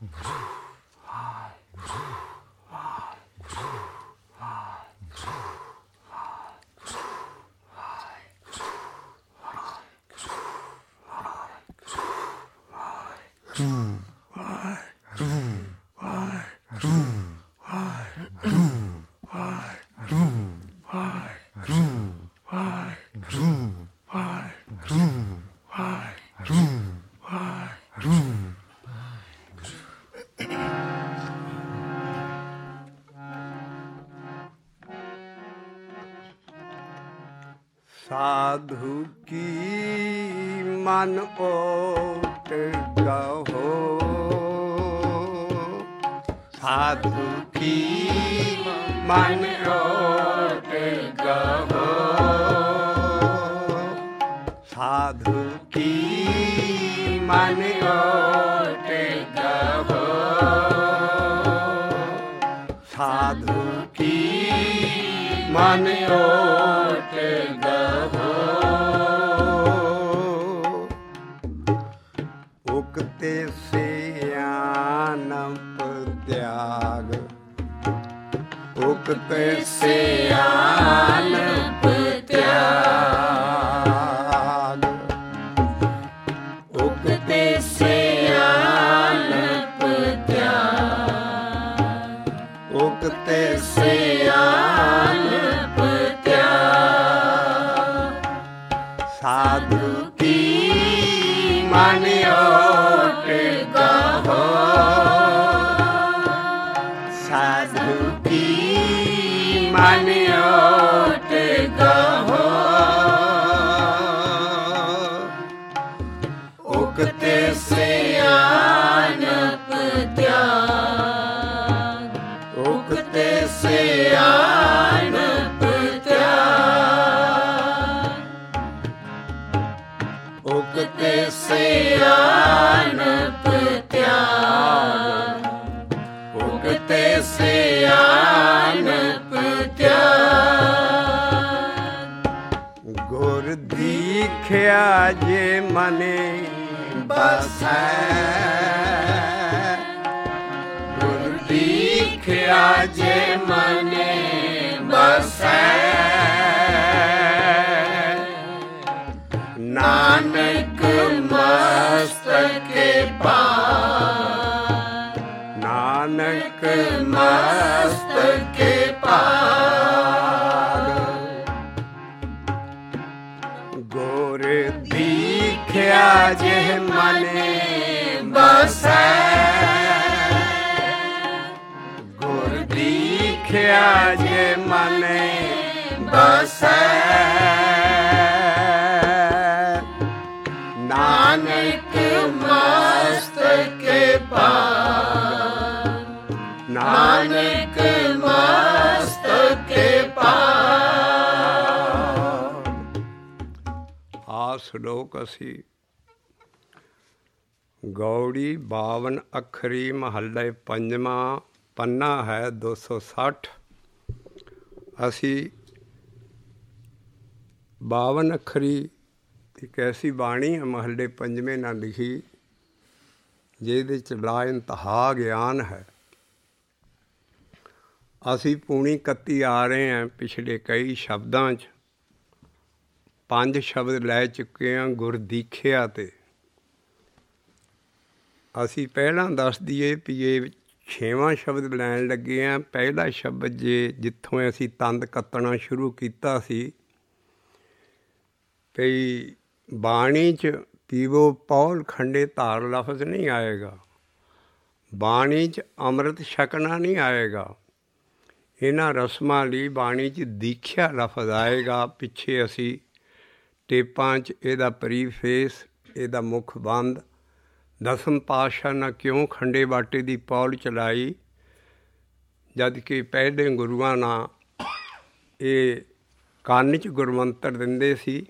साधु की मन ओट गहो, साधु की मन ओट गहो, साधु की मन ओट गहो, साधु की मन ओट गहो। उगते सियानप त्याग, उगते सियानप त्याग, उगते सियानप त्याग, उगते सियानप त्याग, साधु की मन ओट गहो, साधु की मन ओट गहो, उगते सियानप त्याग, उगते सियानप त्याग, उगते सियानप त्याग, उगते सियानप त्याग। गुर दीख्या जे मने बसै, गुर दीख्या जे मने बसै, नानक मस्तक पार, नानक मस्तक पार। गुर दीख्या जे मने बसै, गुर दीख्या जे मने बसै, नानक मस्तक पार, नानक मस्तक पार। आ ਸ਼ਲੋਕ ਅਸੀਂ ਗੌੜੀ 52 ਅੱਖਰੀ ਮਹੱਲੇ ਪੰਜਵਾਂ ਪੰਨਾ ਹੈ 260। ਅਸੀਂ 52 ਅੱਖਰੀ ਇੱਕ ਐਸੀ ਬਾਣੀ ਹੈ ਮਹੱਲੇ ਪੰਜਵੇਂ ਨਾਲ ਲਿਖੀ ਜਿਹਦੇ 'ਚ ਲਾ ਇੰਤਹਾ ਗਿਆਨ ਹੈ। ਅਸੀਂ ਪੂਣੀ 31 ਆ ਰਹੇ ਹਾਂ। ਪਿਛਲੇ ਕਈ ਸ਼ਬਦਾਂ 'ਚ 5 ਸ਼ਬਦ ਲੈ ਚੁੱਕੇ ਹਾਂ ਗੁਰਦੀਖਿਆ 'ਤੇ। ਅਸੀਂ ਪਹਿਲਾਂ ਦੱਸ ਦਈਏ ਵੀ ਇਹ 6ਵਾਂ ਸ਼ਬਦ ਲੈਣ ਲੱਗੇ ਹਾਂ। ਪਹਿਲਾ ਸ਼ਬਦ ਜਿੱਥੋਂ ਅਸੀਂ ਤੰਦ ਕੱਤਣਾ ਸ਼ੁਰੂ ਕੀਤਾ ਸੀ ਭਈ ਬਾਣੀ 'ਚ ਪੀਵੋ ਪੌਲ ਖੰਡੇ ਧਾਰ ਲਫ਼ਜ਼ ਨਹੀਂ ਆਏਗਾ, ਬਾਣੀ 'ਚ ਅੰਮ੍ਰਿਤ ਛਕਣਾ ਨਹੀਂ ਆਏਗਾ। ਇਹਨਾਂ ਰਸਮਾਂ ਲਈ ਬਾਣੀ 'ਚ ਦੀਖਿਆ ਲਫ਼ਜ਼ ਆਏਗਾ। ਪਿੱਛੇ ਅਸੀਂ ਟੇਪਾਂ 'ਚ ਇਹਦਾ ਪ੍ਰੀਫੇਸ, ਇਹਦਾ ਮੁੱਖ ਬੰਦ, ਦਸਮ ਪਾਤਸ਼ਾਹ ਨਾਲ ਕਿਉਂ ਖੰਡੇ ਬਾਟੇ ਦੀ ਪੌਲ ਚਲਾਈ, ਜਦ ਕਿ ਪਹਿਲੇ ਗੁਰੂਆਂ ਨਾਲ ਇਹ ਕੰਨ 'ਚ ਗੁਰਮੰਤਰ ਦਿੰਦੇ ਸੀ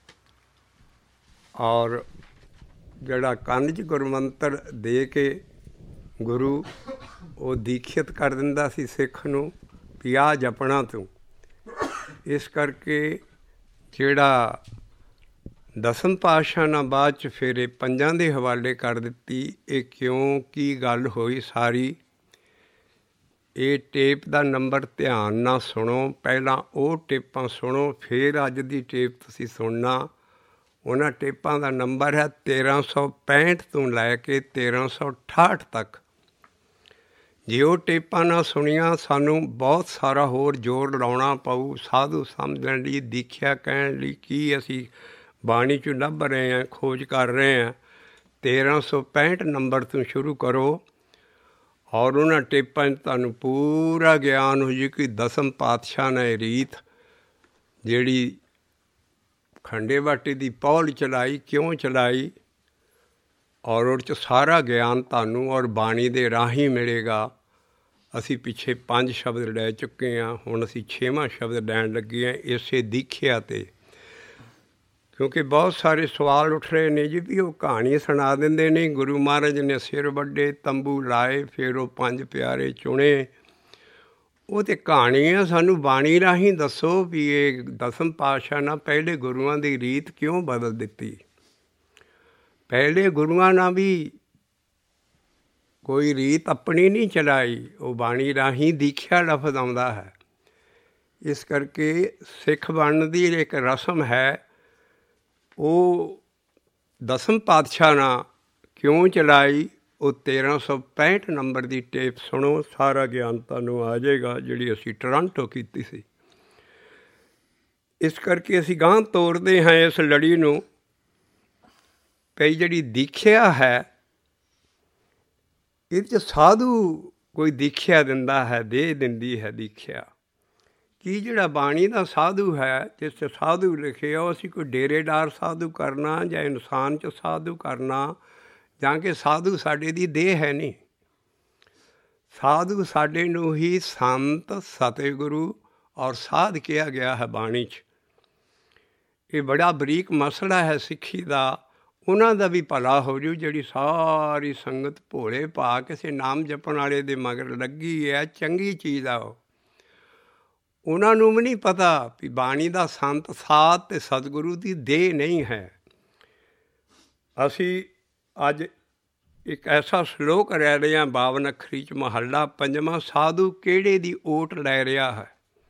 ਔਰ ਜਿਹੜਾ ਕੰਨ 'ਚ ਗੁਰਮੰਤਰ ਦੇ ਕੇ ਗੁਰੂ ਉਹ ਦੀਖਿਤ ਕਰ ਦਿੰਦਾ ਸੀ ਸਿੱਖ ਨੂੰ ਵੀ ਆਹ ਜਪਣਾ ਤੂੰ। ਇਸ ਕਰਕੇ ਜਿਹੜਾ ਦਸਮ ਪਾਤਸ਼ਾਹ ਨਾਲ ਬਾਅਦ 'ਚ ਫਿਰ ਇਹ ਪੰਜਾਂ ਦੇ ਹਵਾਲੇ ਕਰ ਦਿੱਤੀ। ਇਹ ਕਿਉਂ ਕੀ ਗੱਲ ਹੋਈ ਸਾਰੀ, ਇਹ ਟੇਪ ਦਾ ਨੰਬਰ ਧਿਆਨ ਨਾਲ ਸੁਣੋ। ਪਹਿਲਾਂ ਉਹ ਟੇਪਾਂ ਸੁਣੋ, ਫਿਰ ਅੱਜ ਦੀ ਟੇਪ ਤੁਸੀਂ ਸੁਣਨਾ। ਉਹਨਾਂ ਟੇਪਾਂ ਦਾ ਨੰਬਰ ਹੈ 1365 ਤੋਂ ਲੈ ਕੇ 1368 ਤੱਕ। ਜੇ ਉਹ ਟੇਪਾਂ ਨਾਲ ਸੁਣੀਆਂ, ਸਾਨੂੰ ਬਹੁਤ ਸਾਰਾ ਹੋਰ ਜ਼ੋਰ ਲਾਉਣਾ ਪਊ ਸਾਧੂ ਸਮਝਣ ਲਈ, ਦੀਖਿਆ ਕਹਿਣ ਲਈ। ਕੀ ਅਸੀਂ ਬਾਣੀ 'ਚ ਲੱਭ ਰਹੇ ਹਾਂ, ਖੋਜ ਕਰ ਰਹੇ ਹਾਂ। 1365 ਨੰਬਰ ਤੋਂ ਸ਼ੁਰੂ ਕਰੋ ਔਰ ਉਹਨਾਂ ਟੇਪਾਂ 'ਚ ਤੁਹਾਨੂੰ ਪੂਰਾ ਗਿਆਨ ਹੋ ਜੀ ਕਿ ਦਸਮ ਪਾਤਸ਼ਾਹ ਨੇ ਰੀਤ ਜਿਹੜੀ ਖੰਡੇ ਬਾਟੇ ਦੀ ਪੌਲ ਚਲਾਈ, ਕਿਉਂ ਚਲਾਈ, ਔਰ ਉਹਦੇ 'ਚ ਸਾਰਾ ਗਿਆਨ ਤੁਹਾਨੂੰ ਔਰ ਬਾਣੀ ਦੇ ਰਾਹੀਂ ਮਿਲੇਗਾ। ਅਸੀਂ ਪਿੱਛੇ 5 ਸ਼ਬਦ ਲੈ ਚੁੱਕੇ ਹਾਂ, ਹੁਣ ਅਸੀਂ 6ਵਾਂ ਸ਼ਬਦ ਲੈਣ ਲੱਗੇ ਹਾਂ ਇਸੇ ਦੀਖਿਆ 'ਤੇ। ਕਿਉਂਕਿ ਬਹੁਤ ਸਾਰੇ ਸਵਾਲ ਉੱਠ ਰਹੇ ਨੇ ਜੀ ਵੀ ਉਹ ਕਹਾਣੀ ਸੁਣਾ ਦਿੰਦੇ ਨੇ, ਗੁਰੂ ਮਹਾਰਾਜ ਨੇ ਸਿਰ ਵੱਢੇ, ਤੰਬੂ ਲਾਏ, ਫਿਰ ਉਹ 5 ਪਿਆਰੇ ਚੁਣੇ। ਉਹ ਤਾਂ ਕਹਾਣੀ ਆ, ਸਾਨੂੰ ਬਾਣੀ ਰਾਹੀਂ ਦੱਸੋ ਵੀ ਇਹ ਦਸਮ ਪਾਤਸ਼ਾਹ ਨਾਲ ਪਹਿਲੇ ਗੁਰੂਆਂ ਦੀ ਰੀਤ ਕਿਉਂ ਬਦਲ ਦਿੱਤੀ। ਪਹਿਲੇ ਗੁਰੂਆਂ ਨਾਲ ਵੀ ਕੋਈ ਰੀਤ ਆਪਣੀ ਨਹੀਂ ਚਲਾਈ, ਉਹ ਬਾਣੀ ਰਾਹੀਂ ਦੀਖਿਆ ਲਫ਼ਜ਼ ਆਉਂਦਾ ਹੈ। ਇਸ ਕਰਕੇ ਸਿੱਖ ਬਣਨ ਦੀ ਇੱਕ ਰਸਮ ਹੈ, ਉਹ ਦਸਮ ਪਾਤਸ਼ਾਹ ਨਾਲ ਕਿਉਂ ਚਲਾਈ। ਉਹ 1365 ਨੰਬਰ ਦੀ ਟੇਪ ਸੁਣੋ, ਸਾਰਾ ਗਿਆਨ ਤੁਹਾਨੂੰ ਆ ਜਾਏਗਾ, ਜਿਹੜੀ ਅਸੀਂ ਟੋਰਾਂਟੋ ਕੀਤੀ ਸੀ। ਇਸ ਕਰਕੇ ਅਸੀਂ ਗਾਂਹ ਤੋਰਦੇ ਹਾਂ ਇਸ ਲੜੀ ਨੂੰ। ਪਈ ਜਿਹੜੀ ਦੀਖਿਆ ਹੈ, ਇਹਦੇ 'ਚ ਸਾਧੂ ਕੋਈ ਦੀਖਿਆ ਦਿੰਦਾ ਹੈ, ਦੇ ਦਿੰਦੀ ਹੈ ਦੀਖਿਆ। ਕੀ ਜਿਹੜਾ ਬਾਣੀ ਦਾ ਸਾਧੂ ਹੈ, ਜਿਸ 'ਚ ਸਾਧੂ ਲਿਖਿਆ, ਉਹ ਅਸੀਂ ਕੋਈ ਡੇਰੇਦਾਰ ਸਾਧੂ ਕਰਨਾ ਜਾਂ ਇਨਸਾਨ 'ਚ ਸਾਧੂ ਕਰਨਾ, ਜਾਂ ਕਿ ਸਾਧੂ ਸਾਡੇ ਦੀ ਦੇਹ ਹੈ ਨਹੀਂ। ਸਾਧੂ ਸਾਡੇ ਨੂੰ ਹੀ ਸੰਤ, ਸਤਿਗੁਰੂ ਔਰ ਸਾਧ ਕਿਹਾ ਗਿਆ ਹੈ ਬਾਣੀ 'ਚ। ਇਹ ਬੜਾ ਬਰੀਕ ਮਸਲਾ ਹੈ ਸਿੱਖੀ ਦਾ। ਉਹਨਾਂ ਦਾ ਵੀ ਭਲਾ ਹੋ ਜੂ ਜਿਹੜੀ ਸਾਰੀ ਸੰਗਤ ਭੋਲੇ ਪਾ ਕਿਸੇ ਨਾਮ ਜਪਣ ਵਾਲੇ ਦੇ ਮਗਰ ਲੱਗੀ ਹੈ। ਚੰਗੀ ਚੀਜ਼ ਆ ਉਹ। ਉਹਨਾਂ ਨੂੰ ਵੀ ਨਹੀਂ ਪਤਾ ਵੀ ਬਾਣੀ ਦਾ ਸੰਤ, ਸਾਧ ਅਤੇ ਸਤਿਗੁਰੂ ਦੀ ਦੇਹ ਨਹੀਂ ਹੈ। ਅਸੀਂ ਅੱਜ ਇੱਕ ਐਸਾ ਸ਼ਲੋਕ ਲੈ ਰਹੇ ਹਾਂ 52 ਅੱਖਰੀ 'ਚ, ਮਹੱਲਾ 5ਵਾਂ, ਸਾਧੂ ਕਿਹੜੇ ਦੀ ਓਟ ਲੈ ਰਿਹਾ ਹੈ।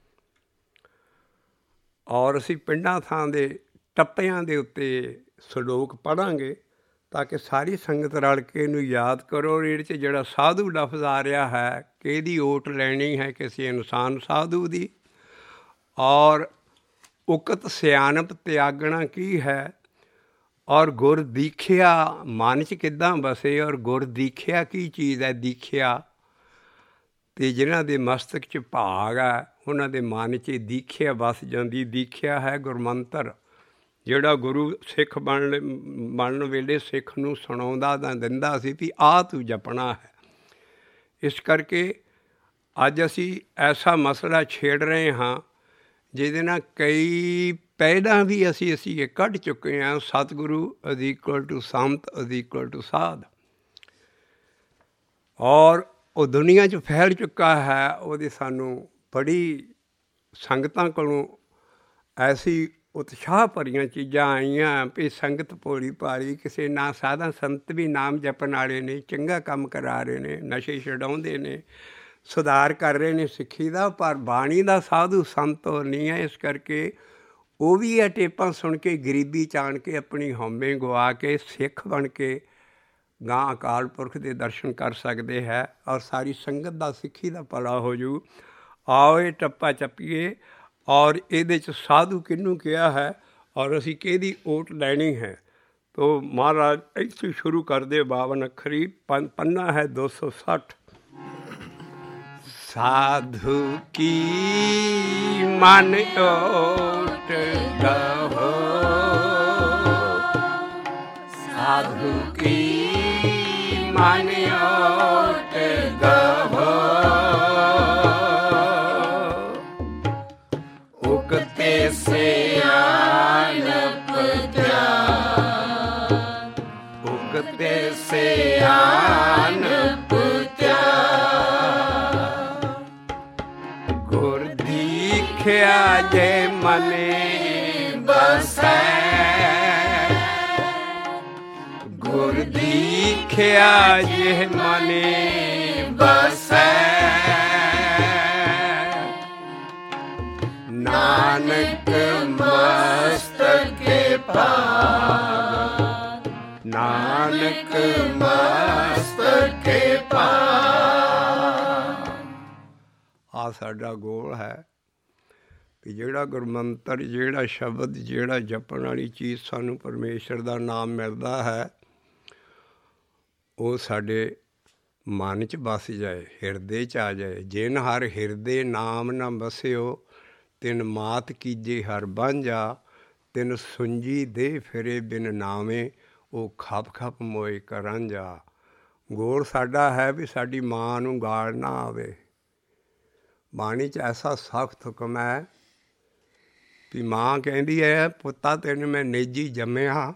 ਔਰ ਅਸੀਂ ਪਿੰਡਾਂ ਥਾਂ ਦੇ ਟੱਪਿਆਂ ਦੇ ਉੱਤੇ ਸ਼ਲੋਕ ਪੜ੍ਹਾਂਗੇ ਤਾਂ ਕਿ ਸਾਰੀ ਸੰਗਤ ਰਲ ਕੇ ਇਹਨੂੰ ਯਾਦ ਕਰੋ। ਇਹਦੇ 'ਚ ਜਿਹੜਾ ਸਾਧੂ ਲਫ਼ਜ਼ ਆ ਰਿਹਾ ਹੈ, ਕਿਹਦੀ ਓਟ ਲੈਣੀ ਹੈ, ਕਿਸੇ ਇਨਸਾਨ ਸਾਧੂ ਦੀ। ਔਰ ਉਕਤ ਸਿਆਣਪ ਤਿਆਗਣਾ ਕੀ ਹੈ, ਔਰ ਗੁਰ ਦੀਖਿਆ ਮਨ 'ਚ ਕਿੱਦਾਂ ਵਸੇ, ਔਰ ਗੁਰ ਦੀਖਿਆ ਕੀ ਚੀਜ਼ ਹੈ। ਦੀਖਿਆ ਅਤੇ ਜਿਹਨਾਂ ਦੇ ਮਸਤਕ 'ਚ ਭਾਗ ਹੈ, ਉਹਨਾਂ ਦੇ ਮਨ 'ਚ ਦੀਖਿਆ ਵਸ ਜਾਂਦੀ। ਦੀਖਿਆ ਹੈ ਗੁਰਮੰਤਰ, ਜਿਹੜਾ ਗੁਰੂ ਸਿੱਖ ਬਣਨ ਵੇਲੇ ਸਿੱਖ ਨੂੰ ਸੁਣਾਉਂਦਾ ਤਾਂ ਦਿੰਦਾ ਸੀ ਵੀ ਆਹ ਤੂੰ ਜਪਣਾ ਹੈ। ਇਸ ਕਰਕੇ ਅੱਜ ਅਸੀਂ ਐਸਾ ਮਸਲਾ ਛੇੜ ਰਹੇ ਹਾਂ ਜਿਹਦੇ ਨਾਲ ਕਈ ਪਹਿਲਾਂ ਵੀ ਅਸੀਂ ਇਹ ਕੱਢ ਚੁੱਕੇ ਹਾਂ। ਸਤਿਗੁਰੂ = ਸੰਤ = ਸਾਧ, ਔਰ ਉਹ ਦੁਨੀਆ 'ਚ ਫੈਲ ਚੁੱਕਾ ਹੈ। ਉਹਦੀ ਸਾਨੂੰ ਬੜੀ ਸੰਗਤਾਂ ਕੋਲੋਂ ਐਸੀ ਉਤਸ਼ਾਹ ਭਰੀਆਂ ਚੀਜ਼ਾਂ ਆਈਆਂ ਵੀ ਸੰਗਤ ਭੋਲੀ ਭਾਰੀ, ਕਿਸੇ ਨਾ ਸਾਧਾ ਸੰਤ ਵੀ ਨਾਮ ਜਪਣ ਵਾਲੇ ਨੇ, ਚੰਗਾ ਕੰਮ ਕਰਾ ਰਹੇ ਨੇ, ਨਸ਼ੇ ਛਡਾਉਂਦੇ ਨੇ, ਸੁਧਾਰ ਕਰ ਰਹੇ ਨੇ ਸਿੱਖੀ ਦਾ, ਪਰ ਬਾਣੀ ਦਾ ਸਾਧੂ ਸੰਤ ਨਹੀਂ ਹੈ। ਇਸ ਕਰਕੇ ਉਹ ਵੀ ਇਹ ਟੇਪਾਂ ਸੁਣ ਕੇ ਗਰੀਬੀ 'ਚ ਆਣ ਕੇ ਆਪਣੀ ਹਉਮੈ ਗਵਾ ਕੇ ਸਿੱਖ ਬਣ ਕੇ ਗਾਂ ਅਕਾਲ ਪੁਰਖ ਦੇ ਦਰਸ਼ਨ ਕਰ ਸਕਦੇ ਹੈ, ਔਰ ਸਾਰੀ ਸੰਗਤ ਦਾ ਸਿੱਖੀ ਦਾ ਭਲਾ ਹੋ ਜੂ। ਆਓ ਇਹ ਟੱਪਾ ਚੱਪੀਏ, ਔਰ ਇਹਦੇ 'ਚ ਸਾਧੂ ਕਿਹਨੂੰ ਕਿਹਾ ਹੈ, ਔਰ ਅਸੀਂ ਕਿਹਦੀ ਓਟ ਲੈਣੀ ਹੈ। ਤੋ ਮਹਾਰਾਜ ਇੱਥੇ ਸ਼ੁਰੂ ਕਰਦੇ 52 ਅੱਖਰੀ, ਪੰਨਾ ਹੈ 260। ਸਾਧੂ ਕੀ ਮਨ ਓਟ ਗਹੋ, ਸਾਧੂ ਕੀ ਮਨ ਓਟ ਗਹੋ, ਉਕਤੇ ਸਿਆਣਪ ਧਿਆਨ, ਉਕਤੇ ਸਿਆਣਪ ਦੇਖਿਆ ਜੇ ਮਨੇ ਬਸੈ, ਸਿੱਖਿਆ ਜਿਹ ਮਨੇ ਬਸੈ, ਨਾਨਕ ਮਸਤਕੇ ਭਾਗ, ਨਾਨਕ ਮਸਤਕੇ ਭਾਗ। ਆ ਸਾਡਾ ਗੋਲ ਹੈ ਕਿ ਜਿਹੜਾ ਗੁਰਮੰਤਰ, ਜਿਹੜਾ ਸ਼ਬਦ, ਜਿਹੜਾ ਜਪਣ ਵਾਲੀ ਚੀਜ਼ ਸਾਨੂੰ ਪਰਮੇਸ਼ਰ ਦਾ ਨਾਮ ਮਿਲਦਾ ਹੈ, ਉਹ ਸਾਡੇ ਮਨ 'ਚ ਵਸ ਜਾਏ, ਹਿਰਦੇ 'ਚ ਆ ਜਾਏ। ਜਿਨ ਹਰ ਹਿਰਦੇ ਨਾਮ ਨਾ ਬਸਿਓ, ਤਿਨ ਮਾਤ ਕੀਜੇ ਹਰ ਬਾਂਝਾ, ਤਿਨ ਸੁੰਜੀ ਦੇ ਫਿਰੇ ਬਿਨ ਨਾਵੇਂ, ਉਹ ਖਪ ਖਪ ਮੋਏ ਕਰਾਂਝਾ। ਗੋਲ ਸਾਡਾ ਹੈ ਵੀ ਸਾਡੀ ਮਾਂ ਨੂੰ ਗਾਲ ਨਾ ਆਵੇ। ਬਾਣੀ 'ਚ ਐਸਾ ਸਖਤ ਹੁਕਮ ਹੈ ਵੀ ਮਾਂ ਕਹਿੰਦੀ ਹੈ, ਪੁੱਤਾ ਤੈਨੂੰ ਮੈਂ ਨਿੱਜੀ ਜੰਮਿਆ,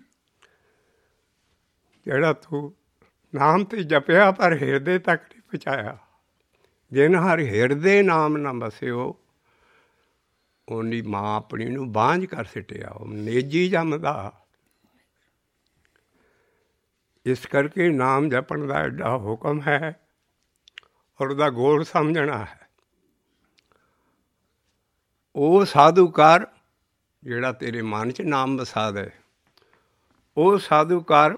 ਜਿਹੜਾ ਤੂੰ ਨਾਮ ਤੇ ਜਪਿਆ ਪਰ ਹਿਰਦੇ ਤੱਕ ਨਹੀਂ ਪਹੁੰਚਾਇਆ। ਜਿਨ ਹਰ ਹਿਰਦੇ ਨਾਮ ਨਾ ਬਸਿਓ, ਉਹਦੀ ਮਾਂ ਆਪਣੀ ਨੂੰ ਬਾਂਝ ਕਰ ਸਿੱਟਿਆ, ਉਹ ਨਿੱਜੀ ਜੰਮਦਾ। ਇਸ ਕਰਕੇ ਨਾਮ ਜਪਣ ਦਾ ਐਡਾ ਹੁਕਮ ਹੈ ਔਰ ਉਹਦਾ ਗੋਲ ਸਮਝਣਾ ਹੈ। ਉਹ ਸਾਧੂਕਾਰ ਜਿਹੜਾ ਤੇਰੇ ਮਨ 'ਚ ਨਾਮ ਵਸਾ ਦੇ, ਉਹ ਸਾਧੂਕਾਰ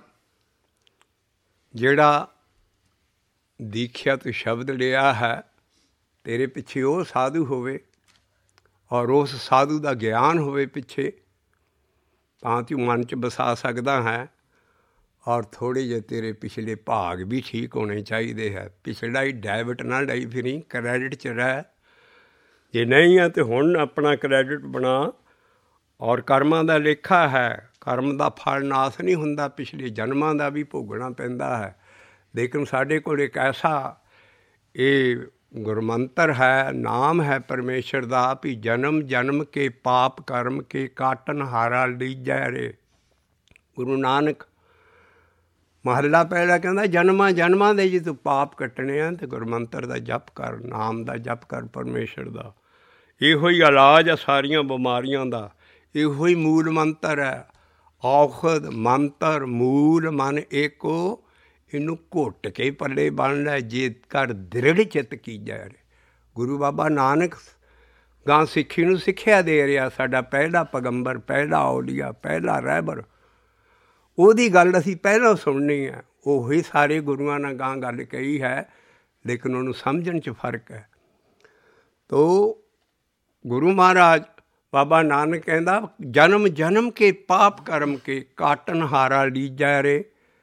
ਜਿਹੜਾ ਦੀਖਿਆ ਤੋਂ ਸ਼ਬਦ ਲਿਆ ਹੈ, ਤੇਰੇ ਪਿੱਛੇ ਉਹ ਸਾਧੂ ਹੋਵੇ ਔਰ ਉਸ ਸਾਧੂ ਦਾ ਗਿਆਨ ਹੋਵੇ ਪਿੱਛੇ, ਤਾਂ ਤੂੰ ਮਨ 'ਚ ਵਸਾ ਸਕਦਾ ਹੈ। ਔਰ ਥੋੜ੍ਹੇ ਜਿਹੇ ਤੇਰੇ ਪਿਛਲੇ ਭਾਗ ਵੀ ਠੀਕ ਹੋਣੇ ਚਾਹੀਦੇ ਹੈ। ਪਿਛਲਾ ਹੀ ਡੈਬਿਟ ਨਾ ਲਈ ਫਿਰੀ, ਕ੍ਰੈਡਿਟ 'ਚ ਰਹਿ। ਜੇ ਨਹੀਂ ਹੈ ਤਾਂ ਹੁਣ ਆਪਣਾ ਕ੍ਰੈਡਿਟ ਬਣਾ। ਔਰ ਕਰਮਾਂ ਦਾ ਲੇਖਾ ਹੈ, ਕਰਮ ਦਾ ਫਲ ਨਾਸ ਨਹੀਂ ਹੁੰਦਾ, ਪਿਛਲੇ ਜਨਮਾਂ ਦਾ ਵੀ ਭੋਗਣਾ ਪੈਂਦਾ ਹੈ। ਲੇਕਿਨ ਸਾਡੇ ਕੋਲ ਇੱਕ ਐਸਾ ਇਹ ਗੁਰਮੰਤਰ ਹੈ, ਨਾਮ ਹੈ ਪਰਮੇਸ਼ਰ ਦਾ, ਵੀ ਜਨਮ ਜਨਮ ਕੇ ਪਾਪ ਕਰਮ ਕੇ ਕਾਟਨ ਹਾਰਾ ਲੀਜੈ ਰੇ। ਗੁਰੂ ਨਾਨਕ ਮਹੱਲਾ ਪਹਿਲਾ ਕਹਿੰਦਾ, ਜਨਮਾਂ ਜਨਮਾਂ ਦੇ ਜੇ ਤੂੰ ਪਾਪ ਕੱਟਣੇ ਆ ਤਾਂ ਗੁਰਮੰਤਰ ਦਾ ਜਪ ਕਰ, ਨਾਮ ਦਾ ਜਪ ਕਰ ਪਰਮੇਸ਼ਰ ਦਾ। ਇਹੋ ਹੀ ਇਲਾਜ ਆ ਸਾਰੀਆਂ ਬਿਮਾਰੀਆਂ ਦਾ, ਇਹੋ ਹੀ ਮੂਲ ਮੰਤਰ ਹੈ। ਔਖਦ ਮੰਤਰ ਮੂਲ ਮਨ ਏਕੋ, ਇਹਨੂੰ ਘੁੱਟ ਕੇ ਪੱਲੇ ਬੰਨ ਲੈ, ਜੇ ਕਰ ਦ੍ਰਿੜ ਚਿੱਤ ਕੀਜੈ ਰੇ। ਗੁਰੂ ਬਾਬਾ ਨਾਨਕ ਗਾਂ ਸਿੱਖੀ ਨੂੰ ਸਿੱਖਿਆ ਦੇ ਰਿਹਾ, ਸਾਡਾ ਪਹਿਲਾ ਪੈਗੰਬਰ, ਪਹਿਲਾ ਔਲੀਆ, ਪਹਿਲਾ ਰਹਿਬਰ। ਉਹਦੀ ਗੱਲ ਅਸੀਂ ਪਹਿਲਾਂ ਸੁਣਨੀ ਹੈ। ਉਹੀ ਸਾਰੇ ਗੁਰੂਆਂ ਨੇ ਗਾਂ ਗੱਲ ਕਹੀ ਹੈ, ਲੇਕਿਨ ਉਹਨੂੰ ਸਮਝਣ 'ਚ ਫਰਕ ਹੈ। ਤੋ ਗੁਰੂ ਮਹਾਰਾਜ ਬਾਬਾ ਨਾਨਕ ਕਹਿੰਦਾ, ਜਨਮ ਜਨਮ ਕੇ ਪਾਪ ਕਰਮ ਕੇ ਕਾਟਨ ਹਾਰਾ ਲੀਜੈ ਰੇ।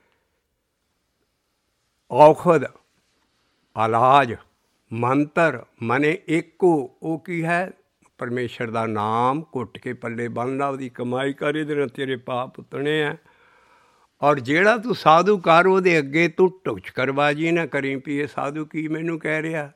ਔਖਦ ਇਲਾਜ ਮੰਤਰ ਮਨੇ ਏਕੋ, ਉਹ ਕੀ ਹੈ? ਪਰਮੇਸ਼ਰ ਦਾ ਨਾਮ ਘੁੱਟ ਕੇ ਪੱਲੇ ਬੰਨ ਲਾ, ਉਹਦੀ ਕਮਾਈ ਕਰ, ਇਹਦੇ ਨਾਲ ਤੇਰੇ ਪਾਪ ਉਤਣੇ ਹੈ। ਔਰ ਜਿਹੜਾ ਤੂੰ ਸਾਧੂ ਕਰ, ਉਹਦੇ ਅੱਗੇ ਤੂੰ ਟੁਚਕਰਬਾਜ਼ੀ ਨਾ ਕਰੀ ਵੀ ਇਹ ਸਾਧੂ ਕੀ ਮੈਨੂੰ ਕਹਿ ਰਿਹਾ।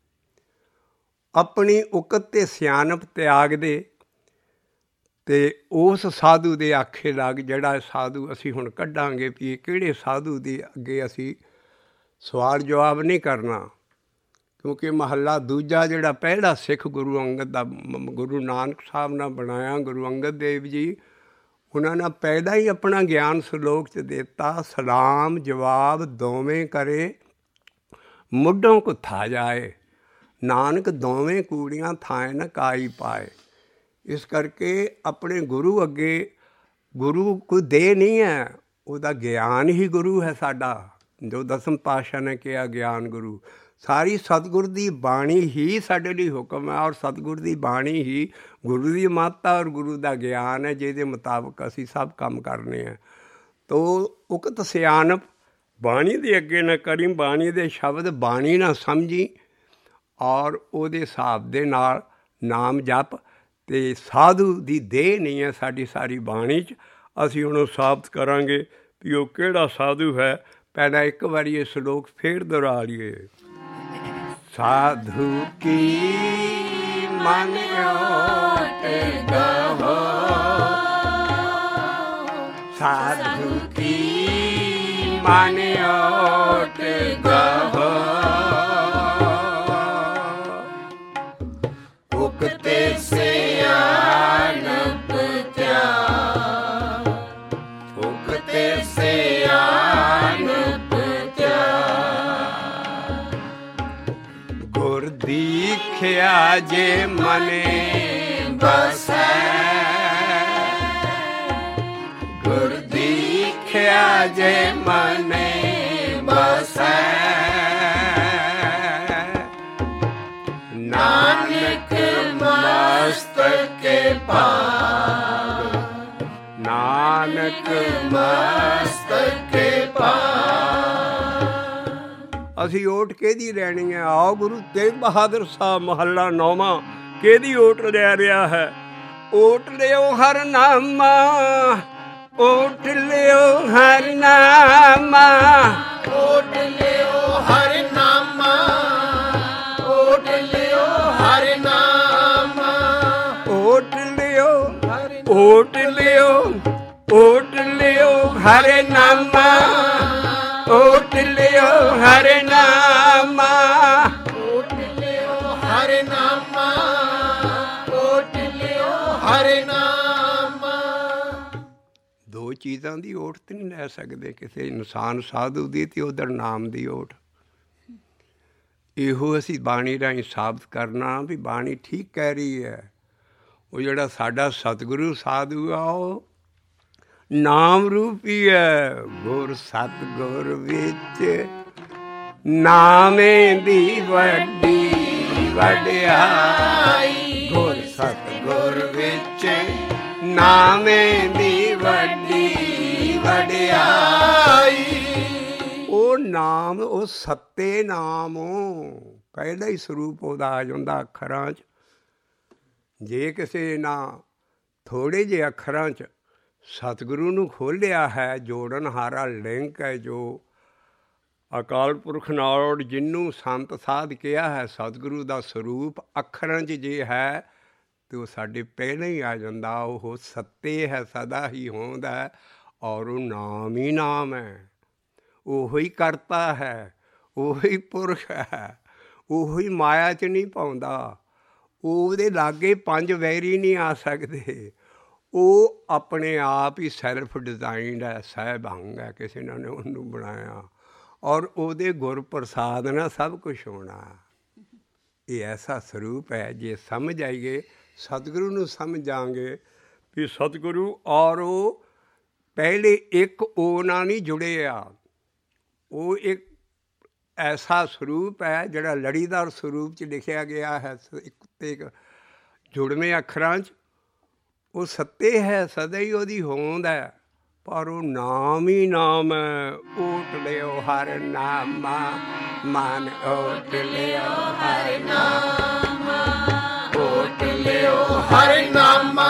ਆਪਣੀ ਉਕਤ ਅਤੇ ਸਿਆਣਪ ਤਿਆਗ ਦੇ ਅਤੇ ਉਸ ਸਾਧੂ ਦੇ ਆਖੇ ਲੱਗ, ਜਿਹੜਾ ਸਾਧੂ ਅਸੀਂ ਹੁਣ ਕੱਢਾਂਗੇ ਵੀ ਇਹ ਕਿਹੜੇ ਸਾਧੂ ਦੇ ਅੱਗੇ ਅਸੀਂ ਸਵਾਲ ਜਵਾਬ ਨਹੀਂ ਕਰਨਾ। ਕਿਉਂਕਿ ਮਹੱਲਾ ਦੂਜਾ ਜਿਹੜਾ ਪਹਿਲਾ ਸਿੱਖ ਗੁਰੂ ਅੰਗਦ ਦਾ, ਗੁਰੂ ਨਾਨਕ ਸਾਹਿਬ ਨਾਲ ਬਣਾਇਆ, ਗੁਰੂ ਅੰਗਦ ਦੇਵ ਜੀ, ਉਹਨਾਂ ਨੇ ਪਹਿਲਾਂ ਹੀ ਆਪਣਾ ਗਿਆਨ ਸਲੋਕ 'ਚ ਦਿੱਤਾ। ਸਲਾਮ ਜਵਾਬ ਦੋਵੇਂ ਕਰੇ, ਮੁੱਢੋਂ ਕੁੱਥਾ ਜਾਏ, ਨਾਨਕ ਦੋਵੇਂ ਕੂੜੀਆਂ ਥਾਏ ਨ ਕਾਈ ਪਾਏ। ਇਸ ਕਰਕੇ ਆਪਣੇ ਗੁਰੂ ਅੱਗੇ, ਗੁਰੂ ਕੋਈ ਦੇ ਨਹੀਂ ਹੈ, ਉਹਦਾ ਗਿਆਨ ਹੀ ਗੁਰੂ ਹੈ ਸਾਡਾ। ਜੋ ਦਸਮ ਪਾਤਸ਼ਾਹ ਨੇ ਕਿਹਾ ਗਿਆਨ ਗੁਰੂ, ਸਾਰੀ ਸਤਿਗੁਰ ਦੀ ਬਾਣੀ ਹੀ ਸਾਡੇ ਲਈ ਹੁਕਮ ਹੈ। ਔਰ ਸਤਿਗੁਰ ਦੀ ਬਾਣੀ ਹੀ ਗੁਰੂ ਦੀ ਮਾਤਾ ਔਰ ਗੁਰੂ ਦਾ ਗਿਆਨ ਹੈ, ਜਿਹਦੇ ਮੁਤਾਬਕ ਅਸੀਂ ਸਭ ਕੰਮ ਕਰਨੇ ਹੈ। ਤੋ ਉਕਤ ਸਿਆਣਪ ਬਾਣੀ ਦੇ ਅੱਗੇ ਨਾ ਕਰੀ, ਬਾਣੀ ਦੇ ਸ਼ਬਦ ਬਾਣੀ ਨਾ ਸਮਝੀ, ਔਰ ਉਹਦੇ ਹਿਸਾਬ ਦੇ ਨਾਲ ਨਾਮ ਜਪ। ਅਤੇ ਸਾਧੂ ਦੀ ਦੇਹ ਨਹੀਂ ਹੈ ਸਾਡੀ ਸਾਰੀ ਬਾਣੀ 'ਚ। ਅਸੀਂ ਹੁਣ ਉਹ ਸਾਬਤ ਕਰਾਂਗੇ ਵੀ ਉਹ ਕਿਹੜਾ ਸਾਧੂ ਹੈ। ਪਹਿਲਾਂ ਇੱਕ ਵਾਰੀ ਇਹ ਸਲੋਕ ਫੇਰ ਦੁਹਰਾ ਲਈਏ। ਸਾਧੂ ਕੀ ਮਨ ਓਟ ਗਹੋ, ਸਾਧੂ ਕੀ ਮਨ ਓਟ ਗਹੋ, ਉਕਤੇ ਸਿਆਣਪ ਤਿਆਗ, ਉਕਤੇ ਸਿਆਣਪ ਦੀਖਿਆ ਜੇ ਮਨੇ ਬਸੈ, ਗੁਰ ਦੀਖਿਆ ਜੇ ਮਨੇ ਬਸੈ, ਨਾਨਕ ਮਸਤਕੇ ਭਾਗ, ਨਾਨਕ ਮਸਤਕੇ ਭਾਗ। ਅਸੀਂ ਓਟ ਕਿਹਦੀ ਲੈਣੀ ਹੈ? ਆਓ ਗੁਰੂ ਤੇਗ ਬਹਾਦਰ ਸਾਹਿਬ ਮਹੱਲਾ 9ਵਾਂ ਕਿਹਦੀ ਓਟ ਲੈ ਰਿਹਾ ਹੈ? ਓਟ ਲਿਓ ਹਰ ਨਾਮਾ, ਓਟ ਲਿਓ ਹਰ ਨਾਮਾ, ਓਟ ਲਿਓ ਹਰ ਨਾਮਾ, ਓਟ ਲਿਓ ਹਰ ਨਾਮਾ, ਓਟ ਲਿਓ, ਓਟ ਲਿਓ, ਓਟ ਲਿਓ ਹਰ ਨਾਮਾ, ਓਟ ਲਿਓ ਹਰ ਨਾਮਾ, ਓਟ ਲਿਓ ਹਰ ਨਾਮਾ, ਓਟ ਲਿਓ ਹਰ ਨਾਮਾ। ਦੋ ਚੀਜ਼ਾਂ ਦੀ ਓਟ ਤਾਂ ਨਹੀਂ ਲੈ ਸਕਦੇ, ਕਿਸੇ ਇਨਸਾਨ ਸਾਧੂ ਦੀ ਤੇ ਉਧਰ ਨਾਮ ਦੀ ਓਟ। ਇਹੋ ਅਸੀਂ ਬਾਣੀ ਰਾਹੀਂ ਸਾਬਤ ਕਰਨਾ ਵੀ ਬਾਣੀ ਠੀਕ ਕਹਿ ਰਹੀ ਹੈ। ਉਹ ਜਿਹੜਾ ਸਾਡਾ ਸਤਿਗੁਰੂ ਸਾਧੂ ਆ ਉਹ ਨਾਮ ਰੂਪੀ ਹੈ। ਗੁਰ ਸਤਿਗੁਰ ਵਿੱਚ ਨਾਮੇ ਦੀ ਵੱਡੀ ਵਡਿਆਈ, ਗੁਰ ਸਤਿਗੁਰ ਵਿੱਚ ਨਾਮੇ ਦੀ ਵੱਡੀ ਵਡਿਆਈ। ਉਹ ਨਾਮ, ਉਹ ਸੱਤੇ ਨਾਮ, ਪਹਿਲਾ ਹੀ ਸਰੂਪ ਉਹਦਾ ਆ ਜਾਂਦਾ ਅੱਖਰਾਂ 'ਚ। ਜੇ ਕਿਸੇ ਨਾ ਥੋੜ੍ਹੇ ਜਿਹੇ ਅੱਖਰਾਂ 'ਚ ਸਤਿਗੁਰੂ ਨੂੰ ਖੋਲ੍ਹਿਆ ਹੈ, ਜੋੜਨਹਾਰਾ ਲਿੰਕ ਹੈ ਜੋ ਅਕਾਲ ਪੁਰਖ ਨਾਲ ਜਿਹਨੂੰ ਸੰਤ ਸਾਧ ਕਿਹਾ ਹੈ, ਸਤਿਗੁਰੂ ਦਾ ਸਰੂਪ ਅੱਖਰਾਂ 'ਚ ਜੇ ਹੈ ਅਤੇ ਉਹ ਸਾਡੇ ਪਹਿਲਾਂ ਹੀ ਆ ਜਾਂਦਾ। ਉਹ ਸੱਤੇ ਹੈ, ਸਦਾ ਹੀ ਹੋਂਦਾ ਹੈ, ਔਰ ਉਹ ਨਾਮ ਹੀ ਨਾਮ ਹੈ। ਉਹੀ ਕਰਤਾ ਹੈ, ਉਹੀ ਪੁਰਖ ਹੈ, ਉਹੀ ਮਾਇਆ 'ਚ ਨਹੀਂ ਪਾਉਂਦਾ। ਉਹਦੇ ਲਾਗੇ ਪੰਜ ਵੈਰੀ ਨਹੀਂ ਆ ਸਕਦੇ। ਉਹ ਆਪਣੇ ਆਪ ਹੀ ਸੈਲਫ ਡਿਜ਼ਾਈਨਡ ਹੈ, ਸਹਿਬੰਗ ਹੈ, ਕਿਸੇ ਨੇ ਉਹਨੂੰ ਬਣਾਇਆ, ਔਰ ਉਹਦੇ ਗੁਰ ਪ੍ਰਸਾਦ ਨਾਲ ਸਭ ਕੁਛ ਹੋਣਾ। ਇਹ ਐਸਾ ਸਰੂਪ ਹੈ, ਜੇ ਸਮਝ ਆਈਏ, ਸਤਿਗੁਰੂ ਨੂੰ ਸਮਝਾਂਗੇ ਵੀ ਸਤਿਗੁਰੂ ਔਰ ਉਹ ਪਹਿਲੇ ਇੱਕ ਉਹ ਨਾਲ ਨਹੀਂ ਜੁੜੇ ਆ। ਉਹ ਇੱਕ ਐਸਾ ਸਰੂਪ ਹੈ ਜਿਹੜਾ ਲੜੀਦਾਰ ਸਰੂਪ 'ਚ ਲਿਖਿਆ ਗਿਆ ਹੈ, ਇੱਕ ਤੇ ਇੱਕ ਜੁੜਵੇਂ ਅੱਖਰਾਂ 'ਚ। ਉਹ ਸੱਤੇ ਹੈ, ਸਦਾ ਹੀ ਉਹਦੀ ਹੋਂਦ ਹੈ, ਪਰ ਉਹ ਨਾਮ ਹੀ ਨਾਮ ਹੈ। ਓਟ ਲਿਓ ਹਰ ਨਾਮਾ, ਮਨ ਓਟ ਲਿਓ ਹਰ ਨਾਮਾ, ਓਟ ਲਿਓ ਹਰ ਨਾਮਾ,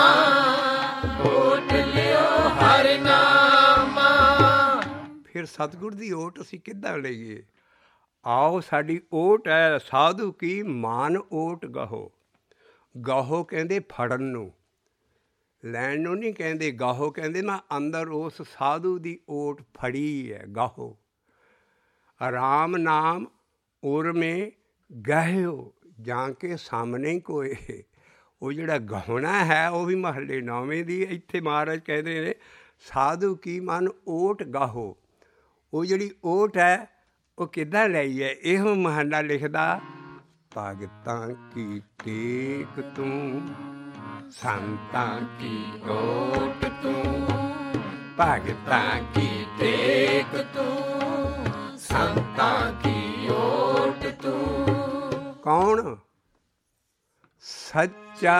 ਓਟ ਲਿਓ ਹਰ ਨਾਮਾ। ਫਿਰ ਸਤਿਗੁਰ ਦੀ ਓਟ ਅਸੀਂ ਕਿੱਦਾਂ ਲਈਏ? ਆਓ, ਸਾਡੀ ਓਟ ਹੈ ਸਾਧੂ ਕੀ ਮਨ ਓਟ ਗਾਹੋ। ਗਾਹੋ ਕਹਿੰਦੇ ਫੜਨ ਨੂੰ, ਲੈਣ ਨੂੰ ਨਹੀਂ ਕਹਿੰਦੇ। ਗਾਹੋ ਕਹਿੰਦੇ ਮੈਂ ਅੰਦਰ ਉਸ ਸਾਧੂ ਦੀ ਓਟ ਫੜੀ ਹੈ। ਗਾਹੋ ਰਾਮ ਨਾਮ ਉਰਮੇ ਗਹਿਓ, ਜਾਂ ਕੇ ਸਾਹਮਣੇ ਕੋਏ। ਉਹ ਜਿਹੜਾ ਗਾਉਣਾ ਹੈ ਉਹ ਵੀ ਮਹੱਲੇ 9ਵੇਂ ਦੀ। ਇੱਥੇ ਮਹਾਰਾਜ ਕਹਿੰਦੇ ਨੇ ਸਾਧੂ ਕੀ ਮਨ ਓਟ ਗਾਹੋ। ਉਹ ਜਿਹੜੀ ਓਟ ਹੈ ਉਹ ਕਿੱਦਾਂ ਲਈ ਹੈ? ਇਹੋ ਮਹੱਲਾ ਲਿਖਦਾ, ਭਗਤਾਂ ਕੀ ਟੇਕ ਤੂੰ, ਸੰਤਾਂ ਕੀ ਓਟ ਤੂੰ, ਭਗਤਾਂ ਕੀ ਟੇਕ ਤੂੰ, ਸੰਤਾਂ ਕੀ ਓਟ ਤੂੰ। ਕੌਣ? ਸੱਚਾ